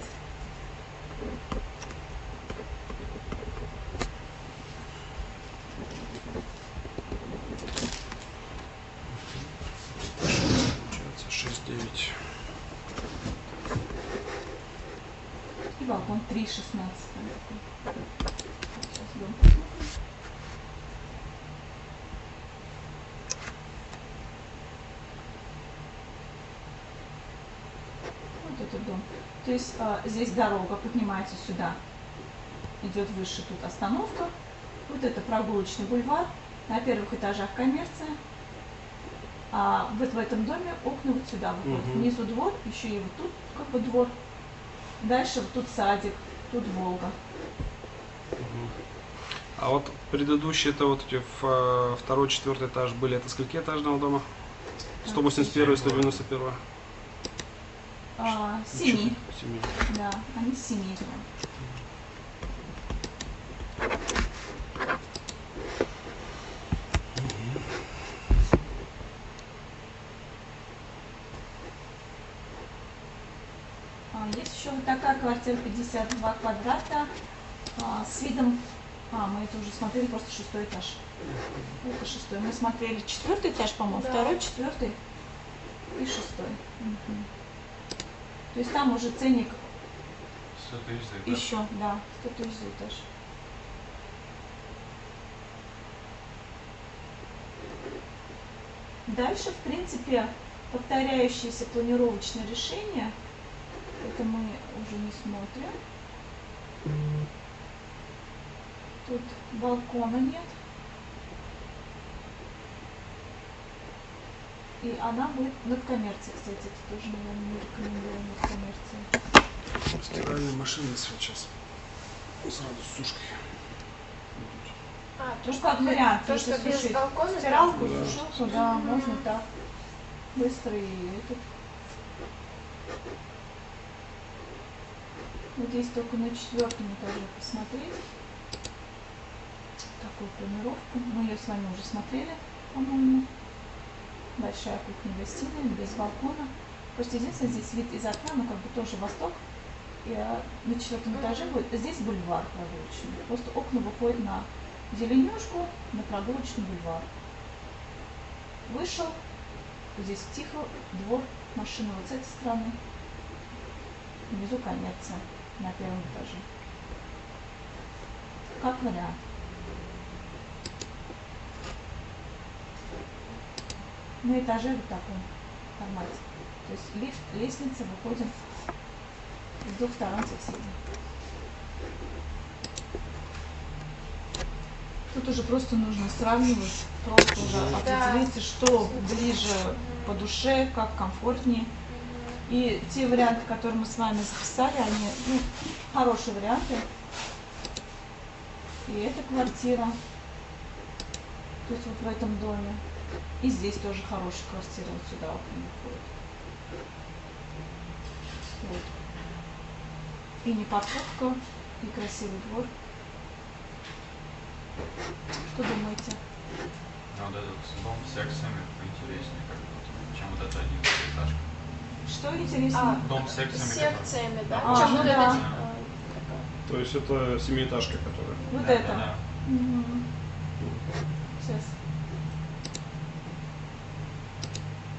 Получается шесть девять. И балкон три шестнадцать. Сейчас дом посмотрим. Вот этот дом. То есть а, здесь дорога, поднимается сюда, идет выше, тут остановка. Вот это прогулочный бульвар. На первых этажах коммерция. А вот в этом доме окна вот сюда выходят. Мгм. Внизу двор, еще и вот тут как бы двор. Дальше вот тут садик, тут Волга. А вот предыдущие, это вот эти в- второй, четвертый этаж были, это скольки этажного дома? сто восемьдесят один, сто девяносто один. А, семи. Семи. Да, они семи. А, есть еще вот такая квартира пятьдесят два квадрата а, с видом. А, мы это уже смотрели, просто шестой этаж. Это шестой. Мы смотрели четвертый этаж, по-моему, Да. второй, четвертый и шестой. Мгм. То есть там уже ценник сто тысяч за этаж. еще, да, сто тысяч за этаж. Дальше, в принципе, повторяющиеся планировочные решения. Это мы уже не смотрим. Тут балкона нет. И она будет над коммерцией, кстати, это тоже, наверное, не рекомендуем над коммерцией. Стиральная машина сейчас. Сразу с сушкой. А, то, Ну, что, как вариант, то, если что без сушить балкона, стиралку, Да. сушилку, да, можно так. Быстро и этот. Вот здесь только на четвертом этаже посмотреть. Такую планировку. Мы ее с вами уже смотрели, по-моему. Большая кухня-гостиная, без балкона. Просто единственное, здесь вид из окна, ну как бы тоже восток. И а, на четвертом этаже будет, здесь бульвар прогулочный. Просто окна выходят на зеленюшку, на прогулочный бульвар. Вышел, здесь тихо, двор, машина вот с этой стороны. Внизу коммерция на первом этаже. Как вариант. На этаже вот таком формате. То есть лифт, лестница выходит с двух сторон соседей. Тут уже просто нужно сравнивать, просто уже Да. определиться, что ближе по душе, как комфортнее. И те варианты, которые мы с вами записали, они ну, хорошие варианты. И эта квартира, то есть вот в этом доме. И здесь тоже хорошая квартира, вот сюда окна выходит. Вот. И не парковка, и красивый двор. Что думаете? Ну, вот этот дом с секциями поинтереснее, как будто, чем вот эта одиннадцатиэтажка. Что интереснее? А, Дом с с секциями. секциями, да? А, Чем ну вот да. это, э, То есть это семиэтажка, которая. Вот Да, это. да, да. Мгм. Сейчас.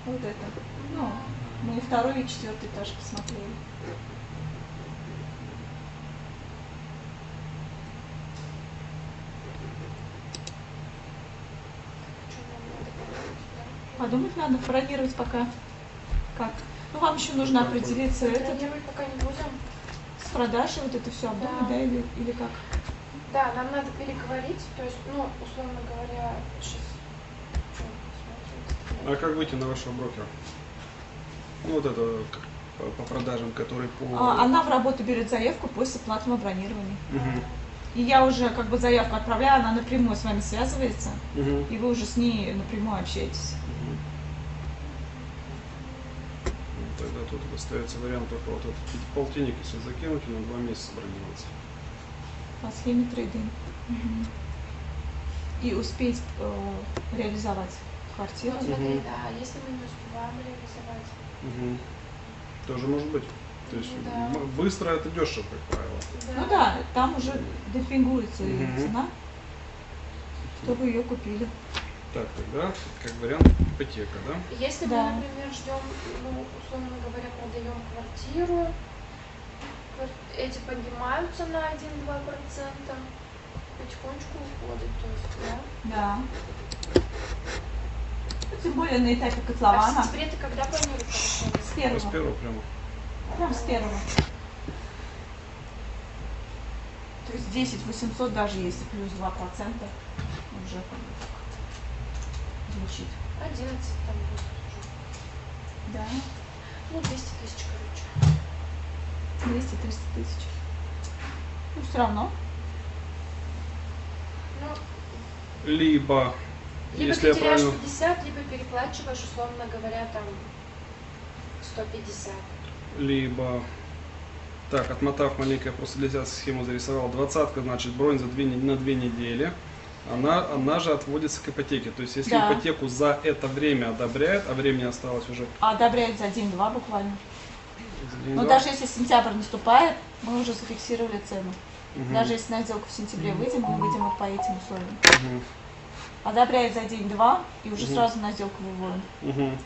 Вот это. Ну, мы второй и четвертый этаж посмотрели. Подумать надо, бронировать пока. Как? Ну, вам еще нужно определиться это, Бронировать пока не будем. с продажей, вот это все обдумать, да, Да. или, или как? Да, нам надо переговорить, то есть, ну, условно говоря, сейчас... А как выйти на вашего брокера? Ну вот это как по, по продажам, который по... А, она в работу берет заявку после платного бронирования. Мгм. И я уже как бы заявку отправляю, она напрямую с вами связывается, Мгм. и вы уже с ней напрямую общаетесь. Мгм. Ну, тогда тут остается вариант только вот этот полтинник, если закинуть, и на два месяца бронироваться. По схеме трейдинг. И успеть э, реализовать квартиру. Вот смотри, Мгм. да, если мы не успеваем реализовать. Мгм. Тоже может быть. То есть Да. м- быстро это дешево, как правило. Ну да, там уже демпингуется и Мгм. цена, чтобы ее купили. Так, тогда как вариант ипотека, да? Если Да. мы, например, ждем, ну, условно говоря, продаем квартиру, квар- эти поднимаются на один-два процента, потихонечку уходят, то есть, да. Да. Ну, тем более на этапе А в котлована. сентябре ты когда планируешь повышение? С С первого. первого прямо. Прям с первого. То есть десять восемьсот, даже если плюс два процента, уже как бы так звучит. одиннадцать там будет уже. Да. Ну, двести тысяч, короче. двести-триста тысяч. Ну, все равно. Ну, Либо, либо если ты я теряешь правильно... пятьдесят, либо переплачиваешь, условно говоря, там сто пятьдесят. Либо... Так, отмотав маленько, я просто для себя схему зарисовал. Двадцатка, значит, бронь за две, не- на две недели. Она, она же отводится к ипотеке. То есть, если Да. ипотеку за это время одобряет, а времени осталось уже... А одобряют за день-два буквально. день, Но два. даже если сентябрь наступает, мы уже зафиксировали цену. Мгм. Даже если на сделку в сентябре выйдем, мы выйдем вот по этим условиям. Мгм. Одобряет за день-два и уже Мгм. сразу на сделку выводим. Мгм.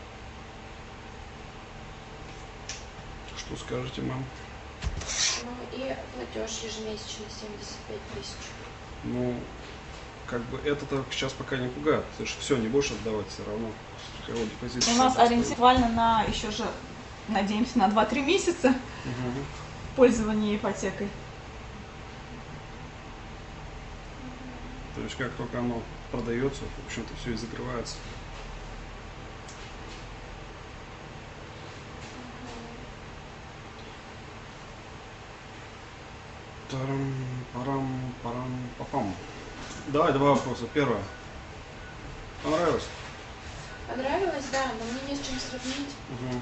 Что скажете, мам? Ну и платеж ежемесячный семьдесят пять тысяч. Ну, как бы это-то сейчас пока не пугает. Ты же все, не будешь отдавать все равно. Страховой депозит. У нас всегда ориентировально на еще же, надеемся, на два-три месяца стоит. Мгм. пользования ипотекой. То есть как только оно продается, в общем-то все и закрывается. Тарам, парам, парам, папам. Давай два вопроса. Первое. Понравилось? Понравилось, да, но мне не с чем сравнить. Угу.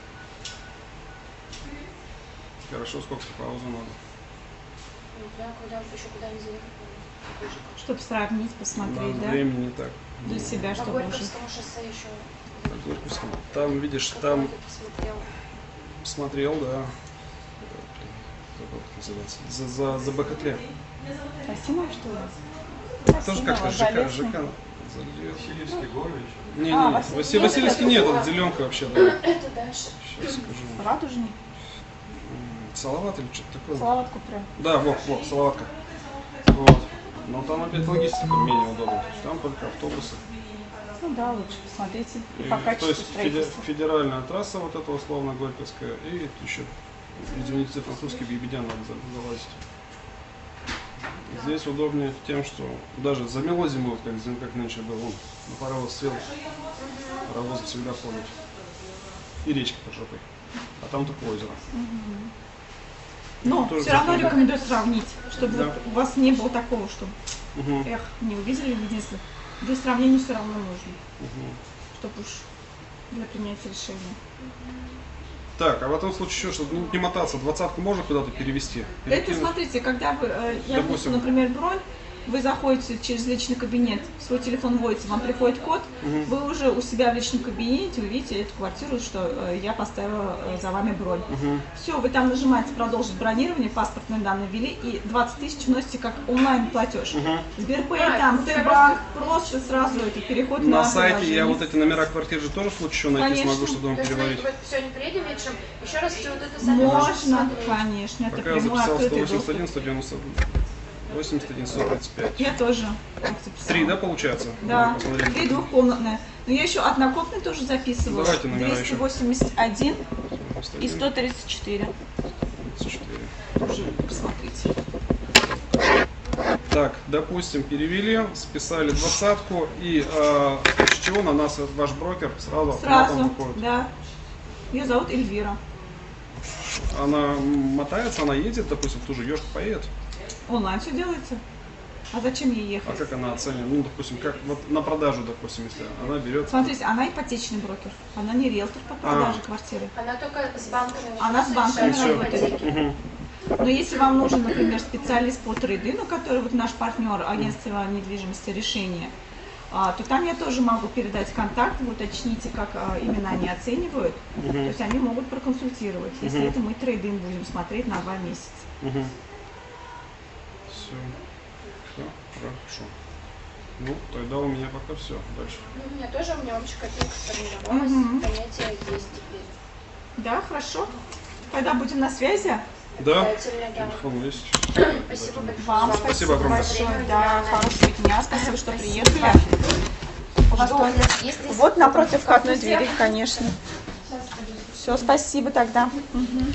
Хорошо, сколько паузы надо? Не знаю, когда еще куда не заехать. Такой же, как Чтобы сравнить, посмотреть, Надо да? времени не так. Для Ну, себя, По чтобы уже. Горьковскому шоссе еще. на Горьковском. Там, видишь, там посмотрел. смотрел, да. Э, Забыл, как называется. За, за, за Бакатле. Костюмом, что ли? Тоже как-то ЖК, Залесный. ЖК. Залез. Васильевский Горович. Не, не, А, не. Василий- Василий, Васильевский нет, это зеленка вообще, да. Это дальше. Сейчас скажу. Радужный. М, Салават или что-то такое? Салаватку прям. Да, вот, вот, Салаватка. Вот. Но там опять логистика менее удобна. То есть там только автобусы. Ну да, лучше посмотрите. И И, по то качеству есть феде- строительства. федеральная трасса вот эта условно Горьковская. И еще, извините за французский, в Ебедян надо за- залазить. Здесь удобнее тем, что даже замело зимой, вот как, зим- как нынче было, вон, на паровоз сел, паровозы всегда ходят. И речка под жопой. А там только озеро. Но Тоже все равно такое. рекомендую сравнить, чтобы Да. вот у вас не было такого, что Мгм, эх, не увидели в единстве. Для сравнения все равно нужно, мгм. чтобы уж для принятия решения. Так, а в этом случае еще, чтобы не мотаться, двадцатку можно куда-то перевести? Это смотрите, когда вы, э, я Допустим. вижу, например, бронь, вы заходите через личный кабинет, свой телефон вводите, вам приходит код, Мгм. вы уже у себя в личном кабинете увидите эту квартиру, что э, я поставила э, за вами бронь. Мгм. Все, вы там нажимаете продолжить бронирование, паспортные данные ввели и двадцать тысяч вносите как онлайн платеж. Мгм. Сберпэй, А, там, я Т-банк, просто сразу это переход на, На сайте я приложение. вот эти номера квартир же тоже в случае чего найти Конечно. смогу, чтобы вам То есть мы переводить. вот сегодня приедем вечером, еще раз все вот это сами можем Можно, посмотреть. конечно, это Пока я прямой записал сто открытый восемьдесят доступ. один, сто девяносто восемьдесят один, сто тридцать пять. Я тоже так записала. Три, да, получается? Да, Надо посмотреть. три двухкомнатные. Но я еще однокомнатные тоже записывала. Давайте номера двести еще. восемьдесят один девяносто и один, сто тридцать четыре. тридцать четыре. Тоже посмотрите. Так, допустим, перевели, списали двадцатку, и э, с чего на нас ваш брокер сразу автоматом Сразу, выходит? да. Ее зовут Эльвира. Она мотается, она едет, допустим, в ту же Ёшку поедет. Онлайн все делается. А зачем ей А ехать? как она оценит? Ну, допустим, как вот на продажу, допустим, если она берет. Смотрите, она ипотечный брокер. Она не риэлтор по продаже квартиры. Она только с банками. Она с банками решает работает. ипотеки. Мгм. Но если вам нужен, например, специалист по трейдину, который вот наш партнер агентства недвижимости решения, а, то там я тоже могу передать контакт, вы уточните, как а, именно они оценивают. То Мгм. есть они могут проконсультировать, если Мгм. это мы трейдинг будем смотреть на два месяца. Мгм. Все. Все, хорошо. Ну, тогда у меня пока все. Дальше. Ну, у меня тоже, у меня вообще копилка сформировалась, Мгм. понятие есть теперь. Да, хорошо. Тогда будем на связи. Да? Дайте мне, да. Телефон есть. Спасибо большое. Вам Спасибо спасибо огромное. большое. Да, хорошего дня. Спасибо, что приехали. У вас Жду. туалет есть здесь? Вот напротив входной двери, конечно. Сейчас, подожди. Все, спасибо тогда. Мгм.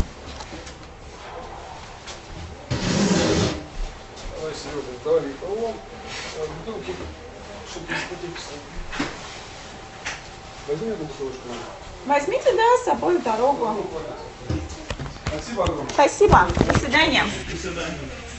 Давай, Серега, давай микроволн. Бутылки, чтобы не спотечься. Возьми одну бутылочку. Возьмите, да, с собой в дорогу. Спасибо огромное. Спасибо. До свидания. До свидания.